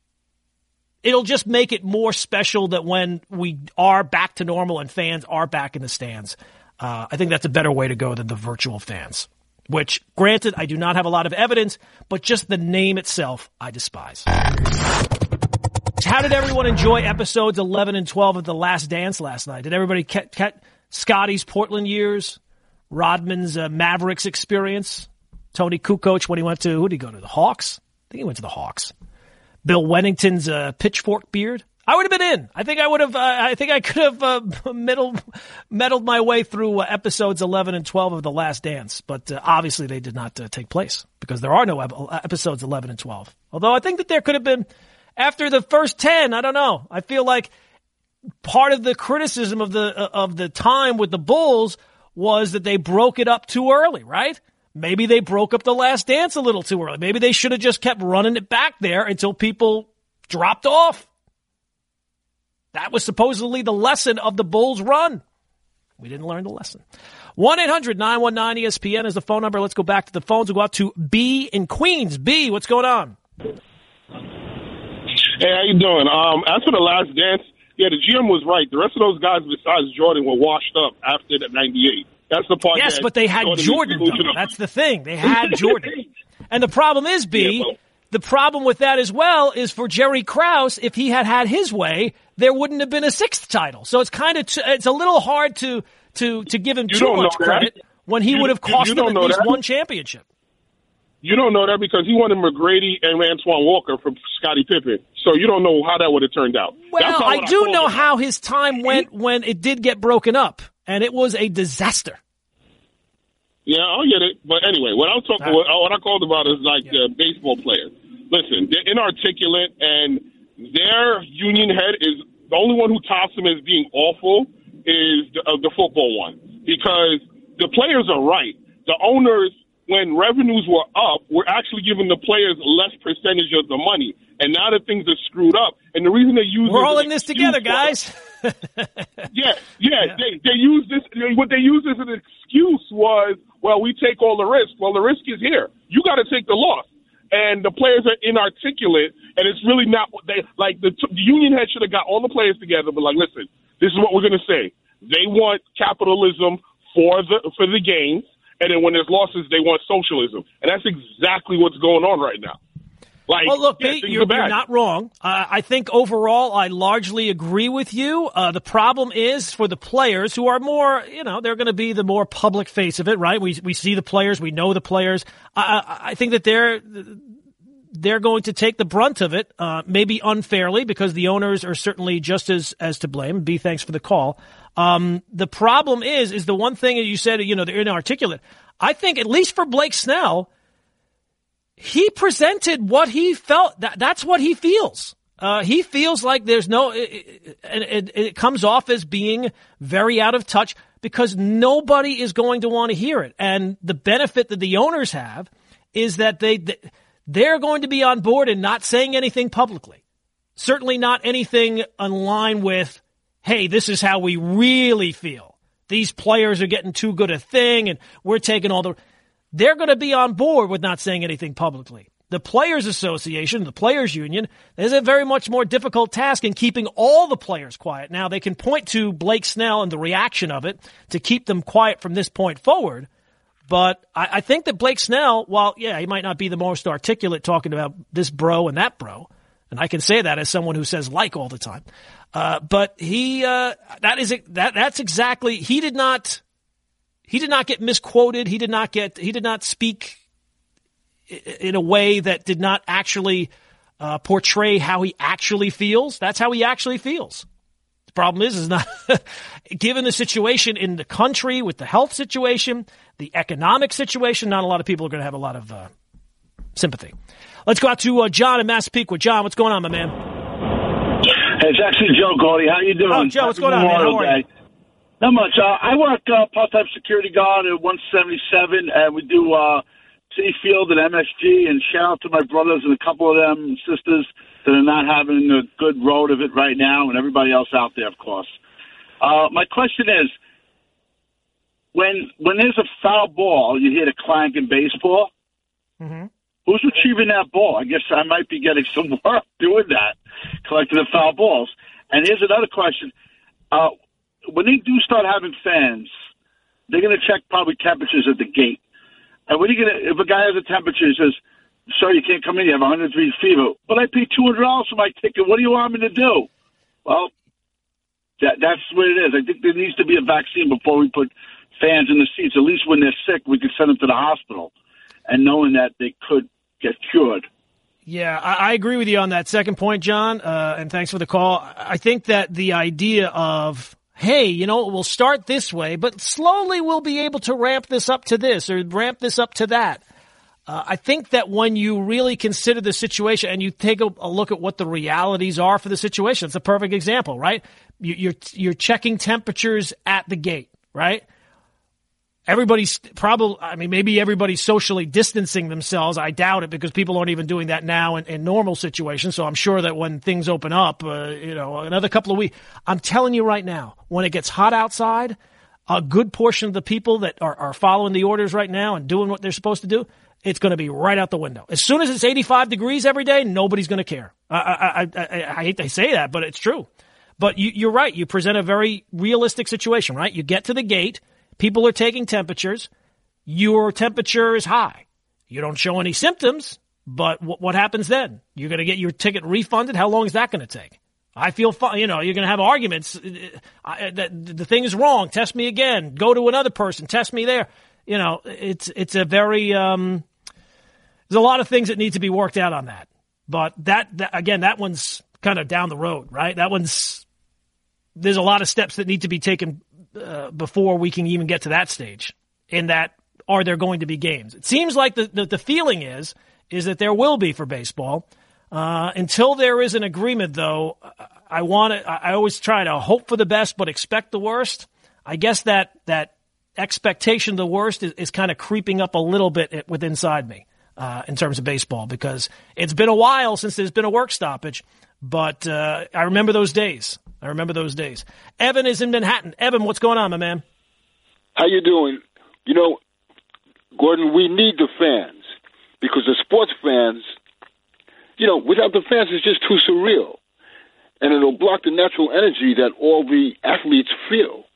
it'll just make it more special that when we are back to normal and fans are back in the stands. Uh, I think that's a better way to go than the virtual fans, which, granted, I do not have a lot of evidence, but just the name itself, I despise. How did everyone enjoy episodes eleven and twelve of The Last Dance last night? Did everybody catch, catch Scotty's Portland years, Rodman's uh, Mavericks experience, Tony Kukoc when he went to, who did he go to, the Hawks? I think he went to the Hawks. Bill Wennington's uh, pitchfork beard. I would have been in. I think I would have. Uh, I think I could have uh, meddled, meddled my way through uh, episodes eleven and twelve of The Last Dance. But uh, obviously, they did not uh, take place because there are no ep- episodes eleven and twelve. Although I think that there could have been after the first ten. I don't know. I feel like part of the criticism of the uh, of the time with the Bulls was that they broke it up too early, right? Maybe they broke up The Last Dance a little too early. Maybe they should have just kept running it back there until people dropped off. That was supposedly the lesson of the Bulls' run. We didn't learn the lesson. one eight hundred nine one nine E S P N is the phone number. Let's go back to the phones. We'll go out to B in Queens. B, what's going on?
Hey, how you doing? Um, as for The Last Dance, yeah, the G M was right. The rest of those guys besides Jordan were washed up after the ninety-eight. That's the part.
Yes, but they had Jordan, though. That's the thing. They had Jordan. And the problem is, B, yeah, well, the problem with that as well is for Jerry Krause, if he had had his way, there wouldn't have been a sixth title. So it's kind of, t- it's a little hard to, to, to give him too much credit when he
you,
would have cost
you,
you them at least
that.
one championship.
You don't know that because he wanted McGrady and Antoine Walker from Scottie Pippen. So you don't know how that would have turned out.
Well, I do I know how his time went when it did get broken up. And it was a disaster.
Yeah, I'll get it. But anyway, what I'm talking, what, what I called about is like yeah. uh, baseball players. Listen, they're inarticulate, and their union head is the only one who tops them as being awful is the, uh, the football one, because the players are right. The owners, when revenues were up, were actually giving the players less percentage of the money, and now that things are screwed up, and the reason they use
we're all in this together, guys.
yeah, yeah, yeah. They they use this. What they use as an excuse was, well, we take all the risk. Well, the risk is here. You got to take the loss. And the players are inarticulate, and it's really not what they like. The, the union head should have got all the players together, but like, listen, this is what we're going to say. They want capitalism for the for the gains, and then when there's losses, they want socialism, and that's exactly what's going on right now. Like,
well, look,
yeah,
Pete, you're, you're not wrong. Uh, I think overall, I largely agree with you. Uh, the problem is for the players who are more, you know, they're going to be the more public face of it, right? We we see the players, we know the players. I, I think that they're they're going to take the brunt of it, uh, maybe unfairly, because the owners are certainly just as, as to blame. B, thanks for the call. Um, the problem is, is the one thing that you said, you know, they're inarticulate. I think, at least for Blake Snell, he presented what he felt. That, that's what he feels. Uh, he feels like there's no, it, it, it comes off as being very out of touch because nobody is going to want to hear it. And the benefit that the owners have is that they, they're going to be on board and not saying anything publicly. Certainly not anything in line with, hey, this is how we really feel. These players are getting too good a thing and we're taking all the, they're going to be on board with not saying anything publicly. The Players Association, the Players Union, is a very much more difficult task in keeping all the players quiet. Now, they can point to Blake Snell and the reaction of it to keep them quiet from this point forward. But I, I think that Blake Snell, while, yeah, he might not be the most articulate talking about this bro and that bro, and I can say that as someone who says like all the time, uh, but he, uh, that is, that, that's exactly, he did not, he did not get misquoted. He did not get, he did not speak in a way that did not actually uh, portray how he actually feels. That's how he actually feels. The problem is, is not given the situation in the country with the health situation, the economic situation, not a lot of people are going to have a lot of uh, sympathy. Let's go out to uh, John in Massapequa. John, what's going on, my man?
Hey, it's actually Joe Gordy. How you doing?
Oh, Joe, what's Happy going on, man? How are you?
Not much. Uh, I work uh, part-time security guard at one seventy-seven, and we do uh, City Field and M S G, and shout out to my brothers and a couple of them sisters that are not having a good road of it right now, and everybody else out there, of course. Uh, my question is, when when there's a foul ball, you hit a clank in baseball,
mm-hmm.
Who's retrieving that ball? I guess I might be getting some work doing that, collecting the foul balls. And here's another question. Uh, when they do start having fans, they're going to check probably temperatures at the gate. And when you get a, if a guy has a temperature and says, "Sir, you can't come in, you have one hundred three fever," but I paid two hundred dollars for my ticket. What do you want me to do? Well, that, that's what it is. I think there needs to be a vaccine before we put fans in the seats. At least when they're sick, we can send them to the hospital, and knowing that they could get cured.
Yeah, I, I agree with you on that second point, John, uh, and thanks for the call. I think that the idea of, hey, you know, we'll start this way, but slowly we'll be able to ramp this up to this or ramp this up to that. Uh, I think that when you really consider the situation and you take a, a look at what the realities are for the situation, it's a perfect example, right? You, you're you're checking temperatures at the gate, right? Everybody's probably, I mean, maybe everybody's socially distancing themselves. I doubt it because people aren't even doing that now in, in normal situations. So I'm sure that when things open up, uh, you know, another couple of weeks, I'm telling you right now, when it gets hot outside, a good portion of the people that are, are following the orders right now and doing what they're supposed to do, it's going to be right out the window. As soon as it's eighty-five degrees every day, nobody's going to care. I, I, I, I, I hate to say that, but it's true. But you, you're right. You present a very realistic situation, right? You get to the gate. People are taking temperatures. Your temperature is high. You don't show any symptoms, but w- what happens then? You're going to get your ticket refunded? How long is that going to take? I feel fine. You know, you're going to have arguments. I, the, the thing is wrong. Test me again. Go to another person. Test me there. You know, it's it's a very um, there's a lot of things that need to be worked out on that. But that, that again, that one's kind of down the road, right? That one's there's a lot of steps that need to be taken Uh, before we can even get to that stage. In that, are there going to be games? It seems like the, the, the feeling is is that there will be for baseball. Uh, until there is an agreement, though, I want to. I always try to hope for the best, but expect the worst. I guess that that expectation of the worst is, is kind of creeping up a little bit with inside me uh, in terms of baseball because it's been a while since there's been a work stoppage. But uh, I remember those days. I remember those days. Evan is in Manhattan. Evan, what's going on, my man?
How you doing? You know, Gordon, we need the fans because the sports fans, you know, without the fans, it's just too surreal. And it'll block the natural energy that all the athletes feel.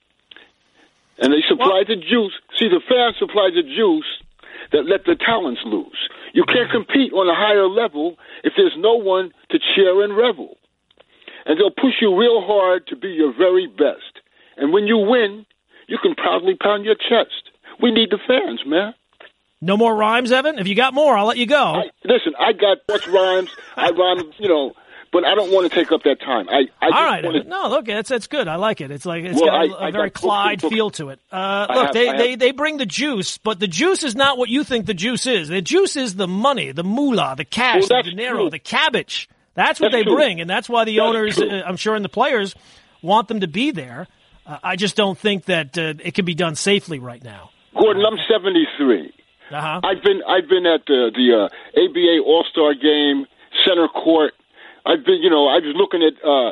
And they supply what? the juice. See, the fans supply the juice that let the talents loose. You can't compete on a higher level if there's no one to cheer and revel. And they'll push you real hard to be your very best. And when you win, you can proudly pound your chest. We need the fans, man.
No more rhymes, Evan? If you got more, I'll let you go.
I, listen, I got sports rhymes. I rhyme, you know, but I don't want to take up that time. I, I
All
just
right.
wanna...
No, look, that's that's good. I like it. It's like it's
well,
got a,
I,
a
I
very
got
Clyde
books,
feel to it. Uh,
I
look,
have,
they,
have...
they they bring the juice, but the juice is not what you think the juice is. The juice is the money, the moolah, the cash,
well,
the dinero,
true.
the cabbage. That's what
that's
they
true.
bring, and that's why the
that's
owners, uh,
true.
I'm sure, and the players want them to be there. Uh, I just don't think that uh, it can be done safely right now.
Gordon, I'm seventy-three.
Uh-huh.
I've been I've been at the the uh, A B A All-Star Game, center court. I've been, you know, I was looking at uh,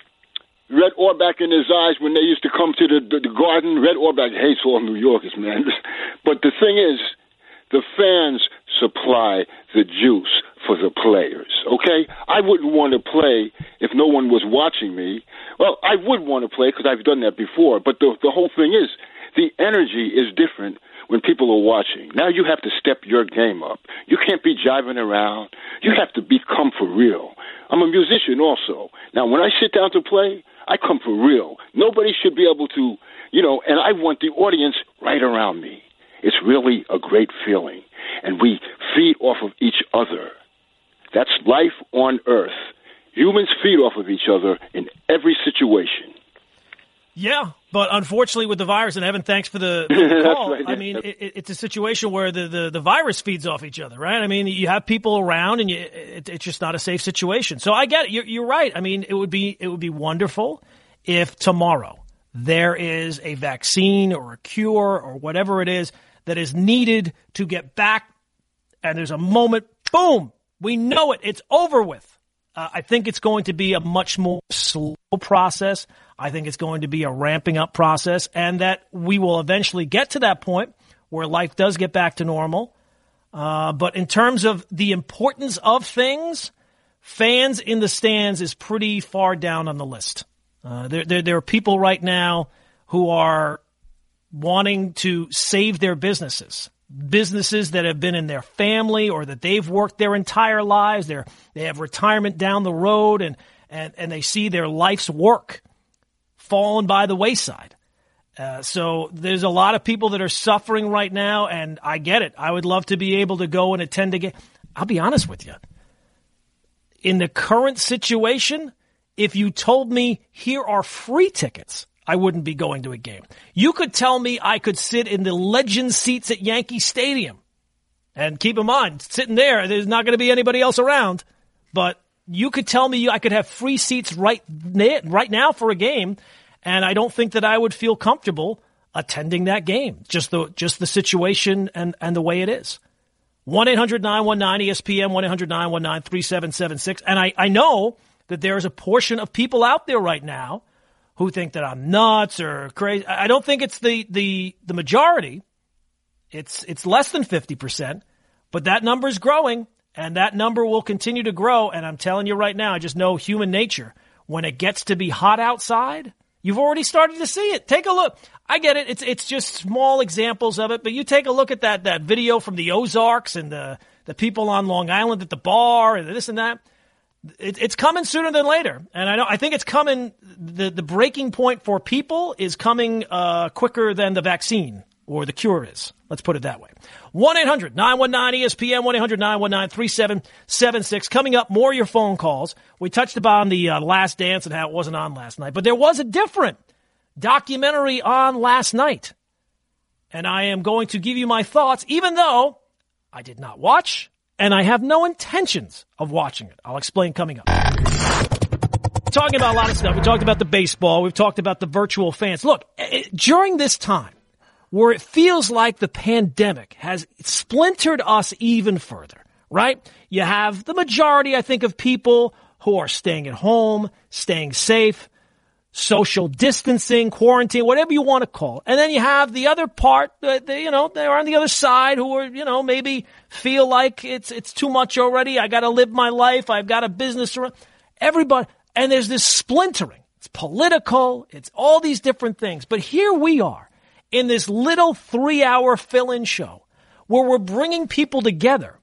Red Auerbach in his eyes when they used to come to the, the, the Garden. Red Auerbach hates all New Yorkers, man. But the thing is, the fans supply the juice for the players, okay? I wouldn't want to play if no one was watching me. Well, I would want to play because I've done that before. But the the whole thing is, the energy is different when people are watching. Now you have to step your game up. You can't be jiving around. You have to become for real. I'm a musician also. Now, when I sit down to play, I come for real. Nobody should be able to, you know, and I want the audience right around me. It's really a great feeling. And we feed off of each other. That's life on Earth. Humans feed off of each other in every situation.
Yeah, but unfortunately with the virus, and Evan, thanks for the, for the call.
right.
I mean, it, it's a situation where the, the, the virus feeds off each other, right? I mean, you have people around, and you, it, it's just not a safe situation. So I get it. You're, you're right. I mean, it would be it would be wonderful if tomorrow there is a vaccine or a cure or whatever it is that is needed to get back, and there's a moment, boom, we know it. It's over with. Uh, I think it's going to be a much more slow process. I think it's going to be a ramping up process, and that we will eventually get to that point where life does get back to normal. Uh, but in terms of the importance of things, fans in the stands is pretty far down on the list. Uh, there, there, there are people right now who are wanting to save their businesses. Businesses that have been in their family or that they've worked their entire lives. They're, they have retirement down the road, and, and, and they see their life's work fallen by the wayside. Uh, so there's a lot of people that are suffering right now, and I get it. I would love to be able to go and attend a game. I'll be honest with you. In the current situation, if you told me here are free tickets, I wouldn't be going to a game. You could tell me I could sit in the legend seats at Yankee Stadium. And keep in mind, sitting there, there's not going to be anybody else around. But you could tell me I could have free seats right, right now for a game, and I don't think that I would feel comfortable attending that game. Just the just the situation and, and the way it is. one eight hundred nine one nine E S P N, one eight hundred nine one nine three seven seven six. And I, I know that there's a portion of people out there right now who think that I'm nuts or crazy. I don't think it's the, the, the majority. It's, it's less than fifty percent, but that number is growing, and that number will continue to grow. And I'm telling you right now, I just know human nature. When it gets to be hot outside, you've already started to see it. Take a look. I get it. It's, it's just small examples of it, but you take a look at that, that video from the Ozarks and the, the people on Long Island at the bar and this and that. It, it's coming sooner than later, and I know I think it's coming. The the breaking point for people is coming uh, quicker than the vaccine or the cure is. Let's put it that way. one eight hundred nine one nine E S P N, one eight hundred nine one nine three seven seven six. Coming up, more of your phone calls. We touched upon the uh, Last Dance and how it wasn't on last night, but there was a different documentary on last night, and I am going to give you my thoughts, even though I did not watch. And I have no intentions of watching it. I'll explain coming up. Talking about a lot of stuff. We talked about the baseball. We've talked about the virtual fans. Look, it, during this time where it feels like the pandemic has splintered us even further, right? You have the majority, I think, of people who are staying at home, staying safe, social distancing, quarantine, whatever you want to call it. And then you have the other part that, they, you know, they're on the other side who are, you know, maybe feel like it's it's too much already. I got to live my life. I've got a business to run. Everybody. And there's this splintering. It's political. It's all these different things. But here we are in this little three-hour fill-in show where we're bringing people together,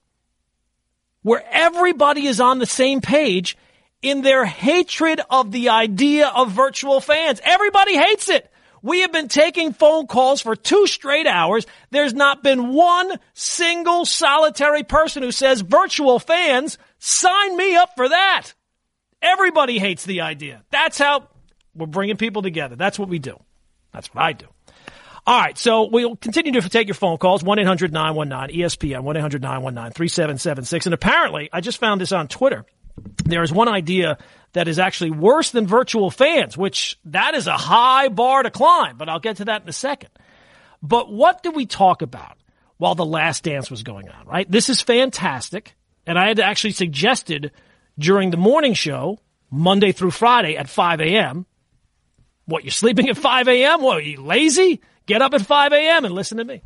where everybody is on the same page in their hatred of the idea of virtual fans. Everybody hates it. We have been taking phone calls for two straight hours. There's not been one single solitary person who says, virtual fans, sign me up for that. Everybody hates the idea. That's how we're bringing people together. That's what we do. That's what I do. All right, so we'll continue to take your phone calls, one eight hundred nine one nine E S P N, one eight hundred nine one nine three seven seven six. And apparently, I just found this on Twitter, there is one idea that is actually worse than virtual fans, which that is a high bar to climb, but I'll get to that in a second. But what did we talk about while The Last Dance was going on, right? This is fantastic, and I had actually suggested during the morning show, Monday through Friday at five a.m., what, you're sleeping at five a.m.? What, are you lazy? Get up at five a.m. and listen to me.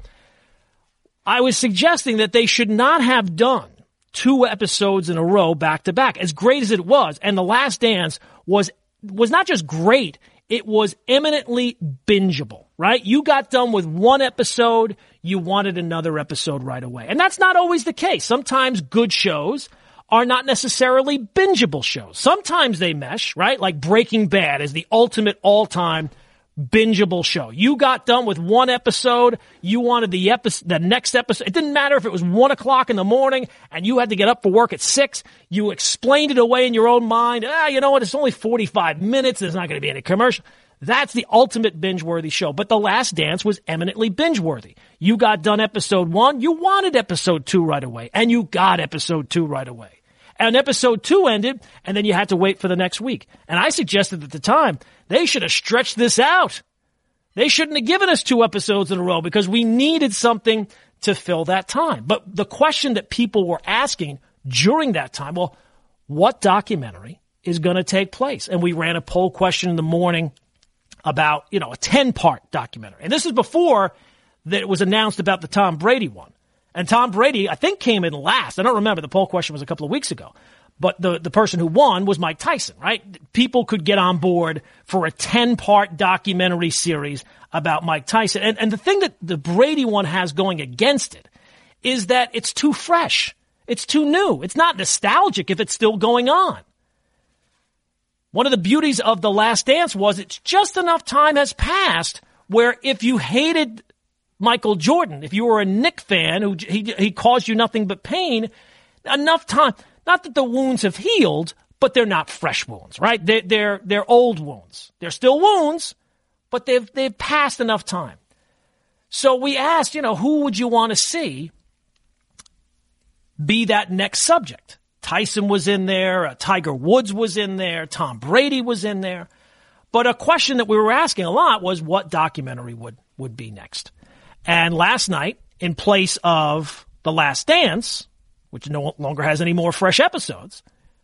I was suggesting that they should not have done two episodes in a row back to back, as great as it was. And The Last Dance was was not just great, it was eminently bingeable, right? You got done with one episode, you wanted another episode right away. And that's not always the case. Sometimes good shows are not necessarily bingeable shows. Sometimes they mesh, right? Like Breaking Bad is the ultimate all-time bingeable show. You got done with one episode, you wanted the episode, the next episode. It didn't matter if it was one o'clock in the morning and you had to get up for work at six. You explained it away in your own mind. Ah, you know what? It's only forty-five minutes. There's not going to be any commercial. That's the ultimate binge-worthy show. But The Last Dance was eminently binge-worthy. You got done episode one, you wanted episode two right away, and you got episode two right away. And episode two ended, and then you had to wait for the next week. And I suggested at the time, they should have stretched this out. They shouldn't have given us two episodes in a row because we needed something to fill that time. But the question that people were asking during that time, well, what documentary is going to take place? And we ran a poll question in the morning about, you know, a ten-part documentary. And this is before that it was announced about the Tom Brady one. And Tom Brady, I think, came in last. I don't remember. The poll question was a couple of weeks ago. But the, the person who won was Mike Tyson, right? People could get on board for a ten-part documentary series about Mike Tyson. And, and the thing that the Brady one has going against it is that it's too fresh. It's too new. It's not nostalgic if it's still going on. One of the beauties of The Last Dance was it's just enough time has passed where if you hated Michael Jordan, if you were a Knick fan who he, he caused you nothing but pain, enough time. Not that the wounds have healed, but they're not fresh wounds, right? They're, they're, they're old wounds. They're still wounds, but they've, they've passed enough time. So we asked, you know, who would you want to see be that next subject? Tyson was in there, uh, Tiger Woods was in there, Tom Brady was in there. But a question that we were asking a lot was what documentary would, would be next? And last night, in place of The Last Dance, which no longer has any more fresh episodes,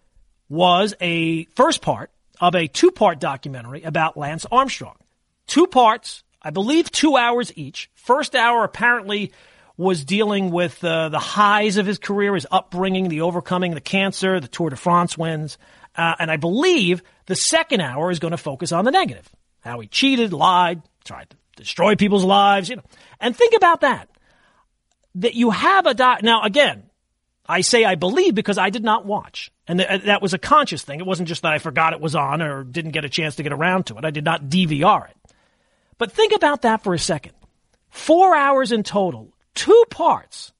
was a first part of a two-part documentary about Lance Armstrong. Two parts, I believe two hours each. First hour apparently was dealing with uh, the highs of his career, his upbringing, the overcoming the cancer, the Tour de France wins. Uh, and I believe the second hour is going to focus on the negative, how he cheated, lied, tried to destroy people's lives, you know. And think about that, that you have a doc. Now, again, I say I believe because I did not watch. And th- that was a conscious thing. It wasn't just that I forgot it was on or didn't get a chance to get around to it. I did not D V R it. But think about that for a second. Four hours in total, two parts.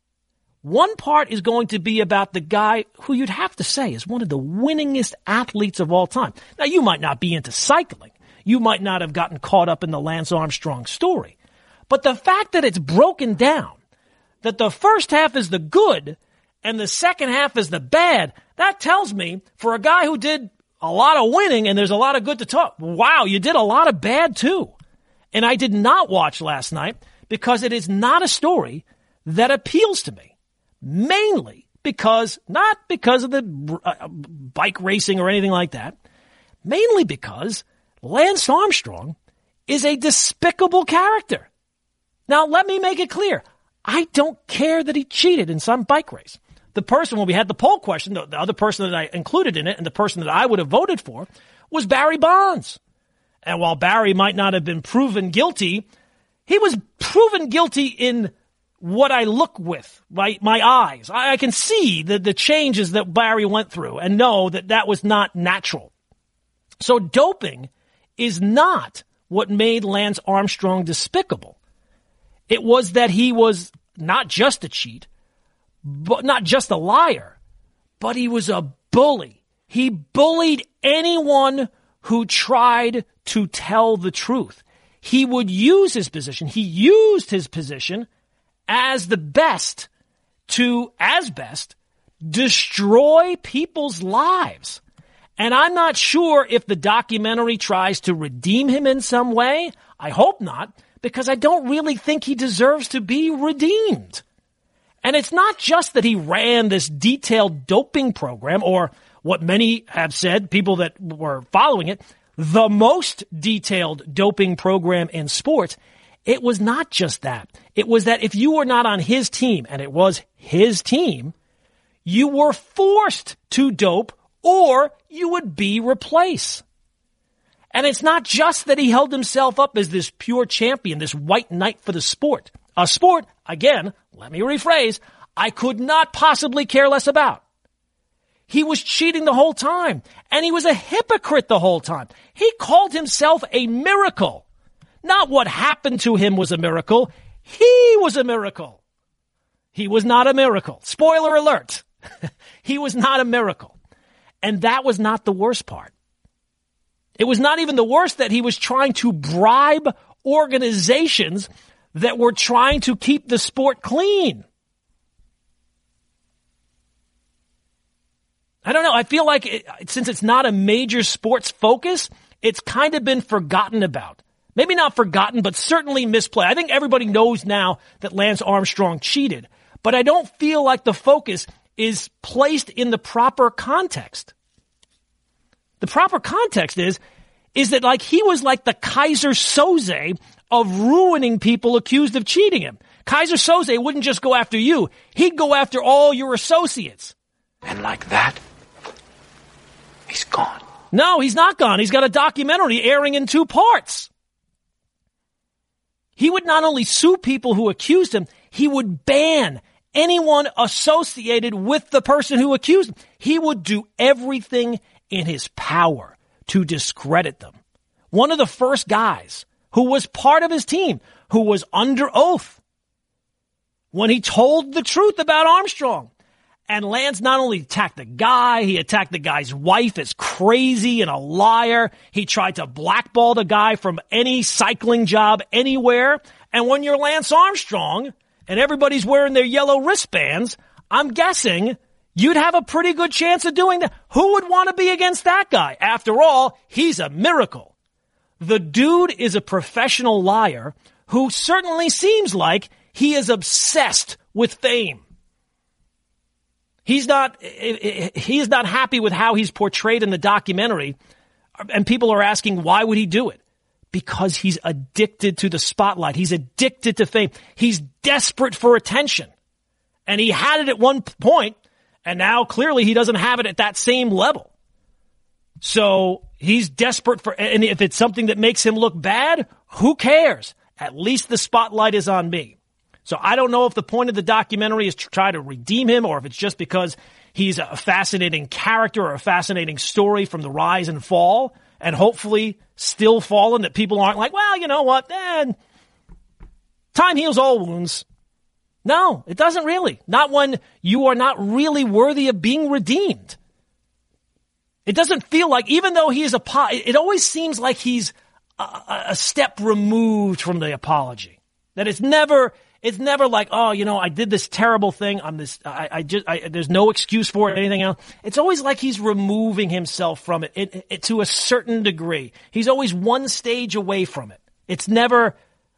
One part is going to be about the guy who you'd have to say is one of the winningest athletes of all time. Now, you might not be into cycling. You might not have gotten caught up in the Lance Armstrong story. But the fact that it's broken down, that the first half is the good and the second half is the bad, that tells me for a guy who did a lot of winning and there's a lot of good to talk, wow, you did a lot of bad too. And I did not watch last night because it is not a story that appeals to me. Mainly because, not because of the uh, bike racing or anything like that, mainly because Lance Armstrong is a despicable character. Now, let me make it clear. I don't care that he cheated in some bike race. The person, when we had the poll question, the, the other person that I included in it and the person that I would have voted for was Barry Bonds. And while Barry might not have been proven guilty, he was proven guilty in what I look with, my, my eyes. I, I can see the, the changes that Barry went through and know that that was not natural. So doping is not what made Lance Armstrong despicable. It was that he was not just a cheat, but not just a liar, but he was a bully. He bullied anyone who tried to tell the truth. He would use his position. He used his position as the best to, as best, destroy people's lives. And I'm not sure if the documentary tries to redeem him in some way. I hope not, because I don't really think he deserves to be redeemed. And it's not just that he ran this detailed doping program, or what many have said, people that were following it, the most detailed doping program in sports. It was not just that. It was that if you were not on his team, and it was his team, you were forced to dope or you would be replaced. And it's not just that he held himself up as this pure champion, this white knight for the sport. A sport, again, let me rephrase, I could not possibly care less about. He was cheating the whole time, and he was a hypocrite the whole time. He called himself a miracle. Not what happened to him was a miracle. He was a miracle. He was not a miracle. Spoiler alert. He was not a miracle. And that was not the worst part. It was not even the worst that he was trying to bribe organizations that were trying to keep the sport clean. I don't know. I feel like it, since it's not a major sports focus, it's kind of been forgotten about. Maybe not forgotten, but certainly misplayed. I think everybody knows now that Lance Armstrong cheated, but I don't feel like the focus is placed in the proper context. The proper context is, is that like he was like the Kaiser Soze of ruining people accused of cheating him. Kaiser Soze wouldn't just go after you. He'd go after all your associates.
And like that, he's gone.
No, he's not gone. He's got a documentary airing in two parts. He would not only sue people who accused him, he would ban anyone associated with the person who accused him. He would do everything in his power to discredit them. One of the first guys who was part of his team, who was under oath when he told the truth about Armstrong. And Lance not only attacked the guy, he attacked the guy's wife as crazy and a liar. He tried to blackball the guy from any cycling job anywhere. And when you're Lance Armstrong and everybody's wearing their yellow wristbands, I'm guessing you'd have a pretty good chance of doing that. Who would want to be against that guy? After all, he's a miracle. The dude is a professional liar who certainly seems like he is obsessed with fame. He's not, he is not happy with how he's portrayed in the documentary. And people are asking, why would he do it? Because he's addicted to the spotlight. He's addicted to fame. He's desperate for attention. And he had it at one point, and now clearly he doesn't have it at that same level. So he's desperate for, and if it's something that makes him look bad, who cares? At least the spotlight is on me. So I don't know if the point of the documentary is to try to redeem him or if it's just because he's a fascinating character or a fascinating story from the rise and fall, and hopefully still fallen, that people aren't like, well, you know what, man, time heals all wounds. No, it doesn't really. Not when you are not really worthy of being redeemed. It doesn't feel like, even though he is a, it always seems like he's a, a step removed from the apology. That it's never, it's never like, oh, you know, I did this terrible thing. I'm this, I, I just, I, there's no excuse for it, anything else. It's always like he's removing himself from it, it, it to a certain degree. He's always one stage away from it. It's never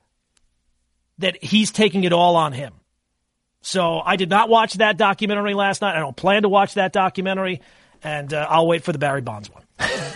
that he's taking it all on him. So I did not watch that documentary last night. I don't plan to watch that documentary, and uh, I'll wait for the Barry Bonds one.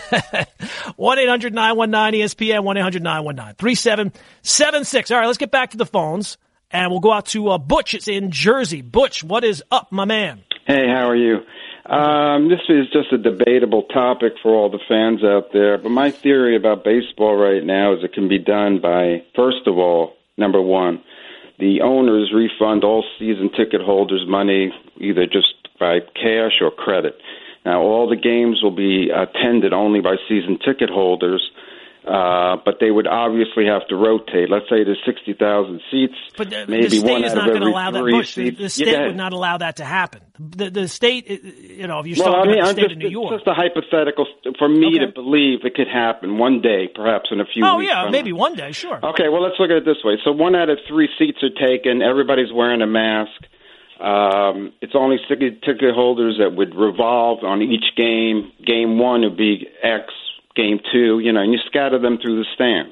one eight hundred nine one nine E S P N, one eight hundred nine one nine three seven seven six. All right, let's get back to the phones, and we'll go out to uh, Butch. It's in Jersey. Butch, what is up, my man?
Hey, how are you? Um, this is just a debatable topic for all the fans out there, but my theory about baseball right now is it can be done by, first of all, number one, the owners refund all season ticket holders money either just by cash or credit. Now, all the games will be attended only by season ticket holders. Uh, but they would obviously have to rotate. Let's say there's sixty thousand seats.
But the,
maybe
the state
one
is
out
not
of
going to
every
allow that.
three
Bush, the,
seats.
the state
Yeah.
would not allow that to happen. The, the state, you know, if you're
well,
talking
I mean,
about the
I'm
state
just,
of New York.
It's just a hypothetical for me
Okay.
to believe it could happen one day, perhaps in a few
Oh,
weeks.
yeah,
from
maybe
now.
one day, sure.
Okay, well, let's look at it this way. So one out of three seats are taken. Everybody's wearing a mask. Um, it's only ticket ticket holders that would revolve on each game. Game one would be X. Game two, you know, and you scatter them through the stands.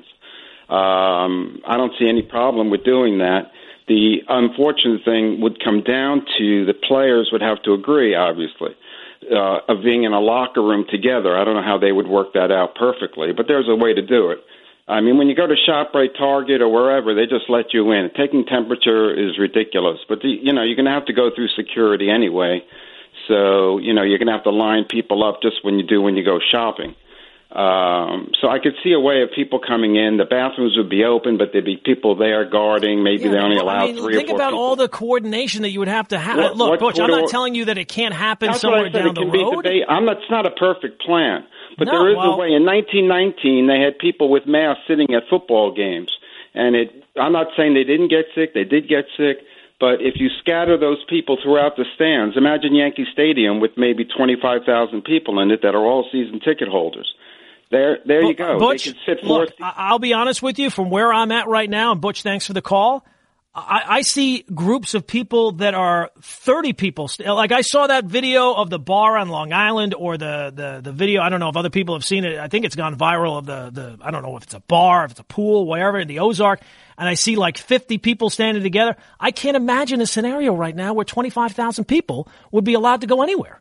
Um, I don't see any problem with doing that. The unfortunate thing would come down to the players would have to agree, obviously, uh, of being in a locker room together. I don't know how they would work that out perfectly, but there's a way to do it. I mean, when you go to ShopRite, Target, or wherever, they just let you in. Taking temperature is ridiculous, but the, you know you're going to have to go through security anyway. So you know you're going to have to line people up just when you do when you go shopping. Um, so I could see a way of people coming in. The bathrooms would be open, but there'd be people there guarding. Maybe
Yeah,
they only
well,
allow
I mean,
three
think
or four
about
people.
all the coordination that you would have to have.
What-
Look,
what
Butch, I'm
quarter-
not telling you that it can't happen
That's
somewhere
what I said.
down
It
the
can be
road.
debate. I'm not, it's not a perfect plan, but
No,
there is
well-
a way. In nineteen nineteen, they had people with masks sitting at football games, and it. I'm not saying they didn't get sick. They did get sick. But if you scatter those people throughout the stands, imagine Yankee Stadium with maybe twenty-five thousand people in it that are all season ticket holders. There, there you go.
Butch,
they could sit four.
look, I- I'll be honest with you. From where I'm at right now, and Butch, thanks for the call. I, I see groups of people that are thirty people. Like I saw that video of the bar on Long Island, or the, the, the video. I don't know if other people have seen it. I think it's gone viral of the, the, I don't know if it's a bar, if it's a pool, wherever in the Ozark. And I see like fifty people standing together. I can't imagine a scenario right now where twenty-five thousand people would be allowed to go anywhere.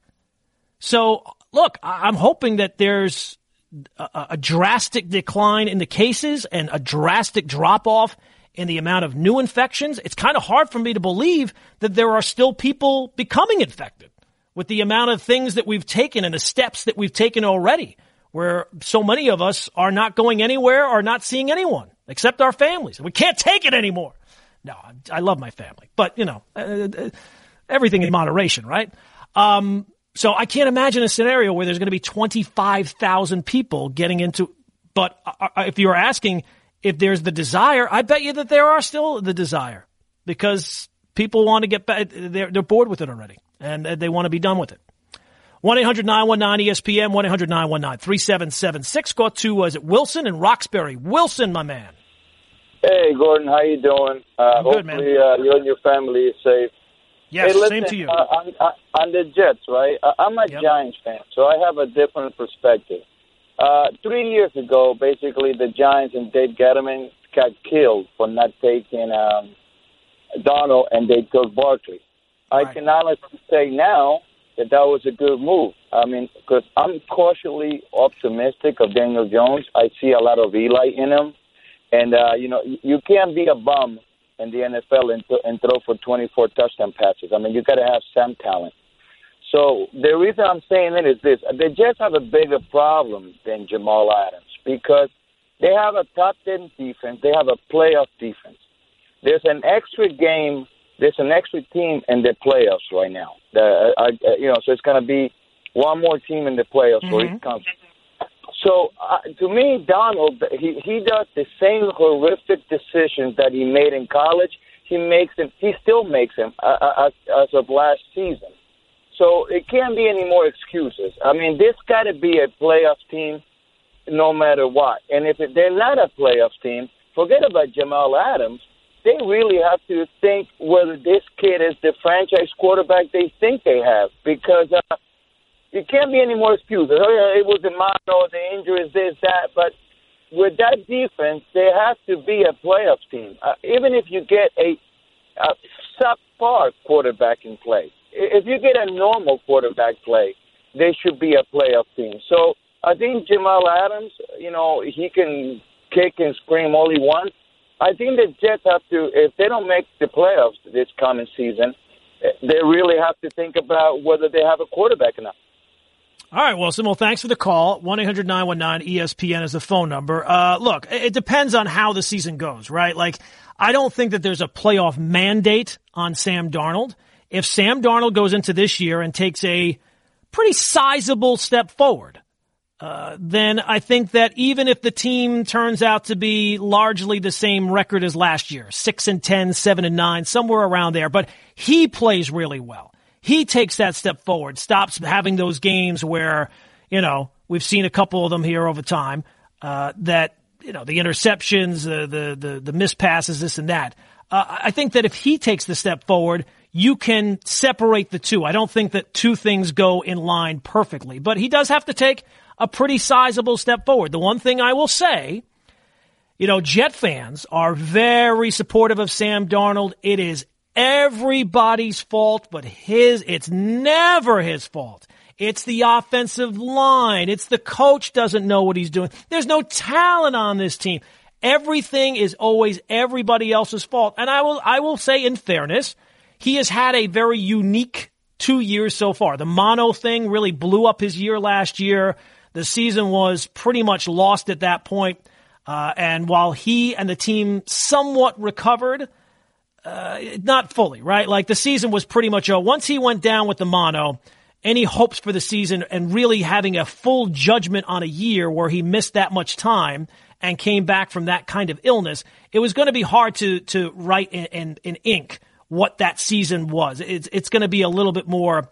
So look, I, I'm hoping that there's a, a drastic decline in the cases and a drastic drop off in the amount of new infections. It's kind of hard for me to believe that there are still people becoming infected with the amount of things that we've taken and the steps that we've taken already, where so many of us are not going anywhere or not seeing anyone except our families. We can't take it anymore. No, I love my family, but you know, uh, everything in moderation, right? Um, so I can't imagine a scenario where there's going to be twenty-five thousand people getting into, but uh, if you're asking if there's the desire, I bet you that there are still the desire, because people want to get back. They're, they're bored with it already, and they want to be done with it. one eight hundred nine one nine E S P N, one eight hundred nine one nine three seven seven six. Go to, uh, is it Wilson in Roxbury? Wilson, my man.
Hey, Gordon, how you doing? Uh,
Good,
hopefully uh, you and your family is safe.
Yes,
hey, listen,
same to you.
Uh, on, on the Jets, right? Uh, I'm a
Yep.
Giants fan, so I have a different perspective. Uh, three years ago, basically, the Giants and Dave Gettleman got killed for not taking um, Donald, and they took Barkley. I can honestly say now that that was a good move. I mean, because I'm cautiously optimistic of Daniel Jones. I see a lot of Eli in him. And, uh, you know, you can't be a bum in the N F L and, th- and throw for twenty-four touchdown passes. I mean, you got to have some talent. So the reason I'm saying it is this. The Jets have a bigger problem than Jamal Adams, because they have a top ten defense. They have a playoff defense. There's an extra game. There's an extra team in the playoffs right now. The, uh, uh, you know, so it's going to be one more team in the playoffs
Mm-hmm.
where it comes. So uh, to me, Donald, he, he does the same horrific decisions that he made in college. He makes them. He still makes them uh, as, as of last season. So it can't be any more excuses. I mean, this got to be a playoff team no matter what. And if they're not a playoff team, forget about Jamal Adams. They really have to think whether this kid is the franchise quarterback they think they have, because uh, it can't be any more excuses. Oh, yeah, it was a mono, the injuries, this, that. But with that defense, there has to be a playoff team. Uh, even if you get a, a subpar quarterback in play, if you get a normal quarterback play, they should be a playoff team. So I think Jamal Adams, you know, he can kick and scream all he wants. I think the Jets have to, if they don't make the playoffs this coming season, they really have to think about whether they have a quarterback or not.
All right, Wilson. Well, thanks for the call. one eight hundred nine one nine E S P N is the phone number. Uh, look, it depends on how the season goes, right? Like, I don't think that there's a playoff mandate on Sam Darnold. If Sam Darnold goes into this year and takes a pretty sizable step forward, uh, then I think that even if the team turns out to be largely the same record as last year, six and ten, seven and nine, somewhere around there, but he plays really well. He takes that step forward, stops having those games where, you know, we've seen a couple of them here over time, uh, that, you know, the interceptions, the, the, the, the missed passes, this and that. Uh, I think that if he takes the step forward, you can separate the two. I don't think that two things go in line perfectly, but he does have to take a pretty sizable step forward. The one thing I will say, you know, Jet fans are very supportive of Sam Darnold. It is everybody's fault, but his, it's never his fault. It's the offensive line. It's the coach doesn't know what he's doing. There's no talent on this team. Everything is always everybody else's fault. And I will, I will say in fairness, he has had a very unique two years so far. The mono thing really blew up his year last year. The season was pretty much lost at that point. Uh, and while he and the team somewhat recovered, uh, not fully, right? Like the season was pretty much over. Once he went down with the mono, any hopes for the season and really having a full judgment on a year where he missed that much time and came back from that kind of illness, it was going to be hard to to write in, in, in ink what that season was. It's, it's going to be a little bit more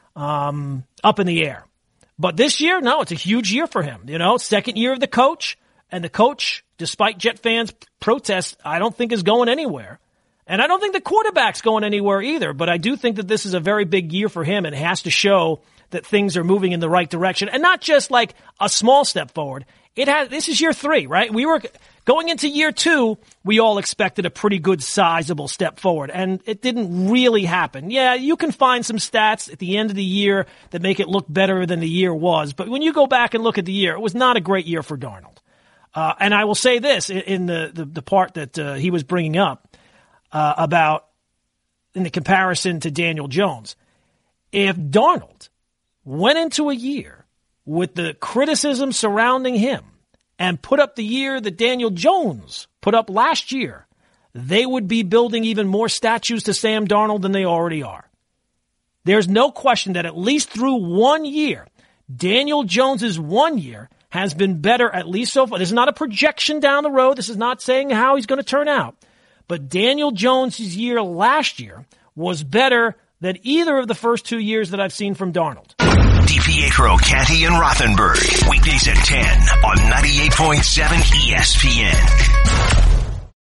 um, up in the air. But this year, no, it's a huge year for him. You know, second year of the coach, and the coach, despite Jet fans' protests, I don't think is going anywhere. And I don't think the quarterback's going anywhere either, but I do think that this is a very big year for him and has to show that things are moving in the right direction. And not just like a small step forward. It has, this is year three, right? We were going into year two, we all expected a pretty good sizable step forward, and it didn't really happen. Yeah, you can find some stats at the end of the year that make it look better than the year was, but when you go back and look at the year, it was not a great year for Darnold. Uh, and I will say this in, in the, the, the part that uh, he was bringing up uh, about in the comparison to Daniel Jones. If Darnold went into a year with the criticism surrounding him and put up the year that Daniel Jones put up last year, they would be building even more statues to Sam Darnold than they already are. There's no question that at least through one year, Daniel Jones's one year has been better, at least so far. This is not a projection down the road. This is not saying how he's going to turn out. But Daniel Jones's year last year was better than either of the first two years that I've seen from Darnold.
DiPietro, Canty, and Rothenberg. Weekdays at ten on ninety-eight point seven E S P N.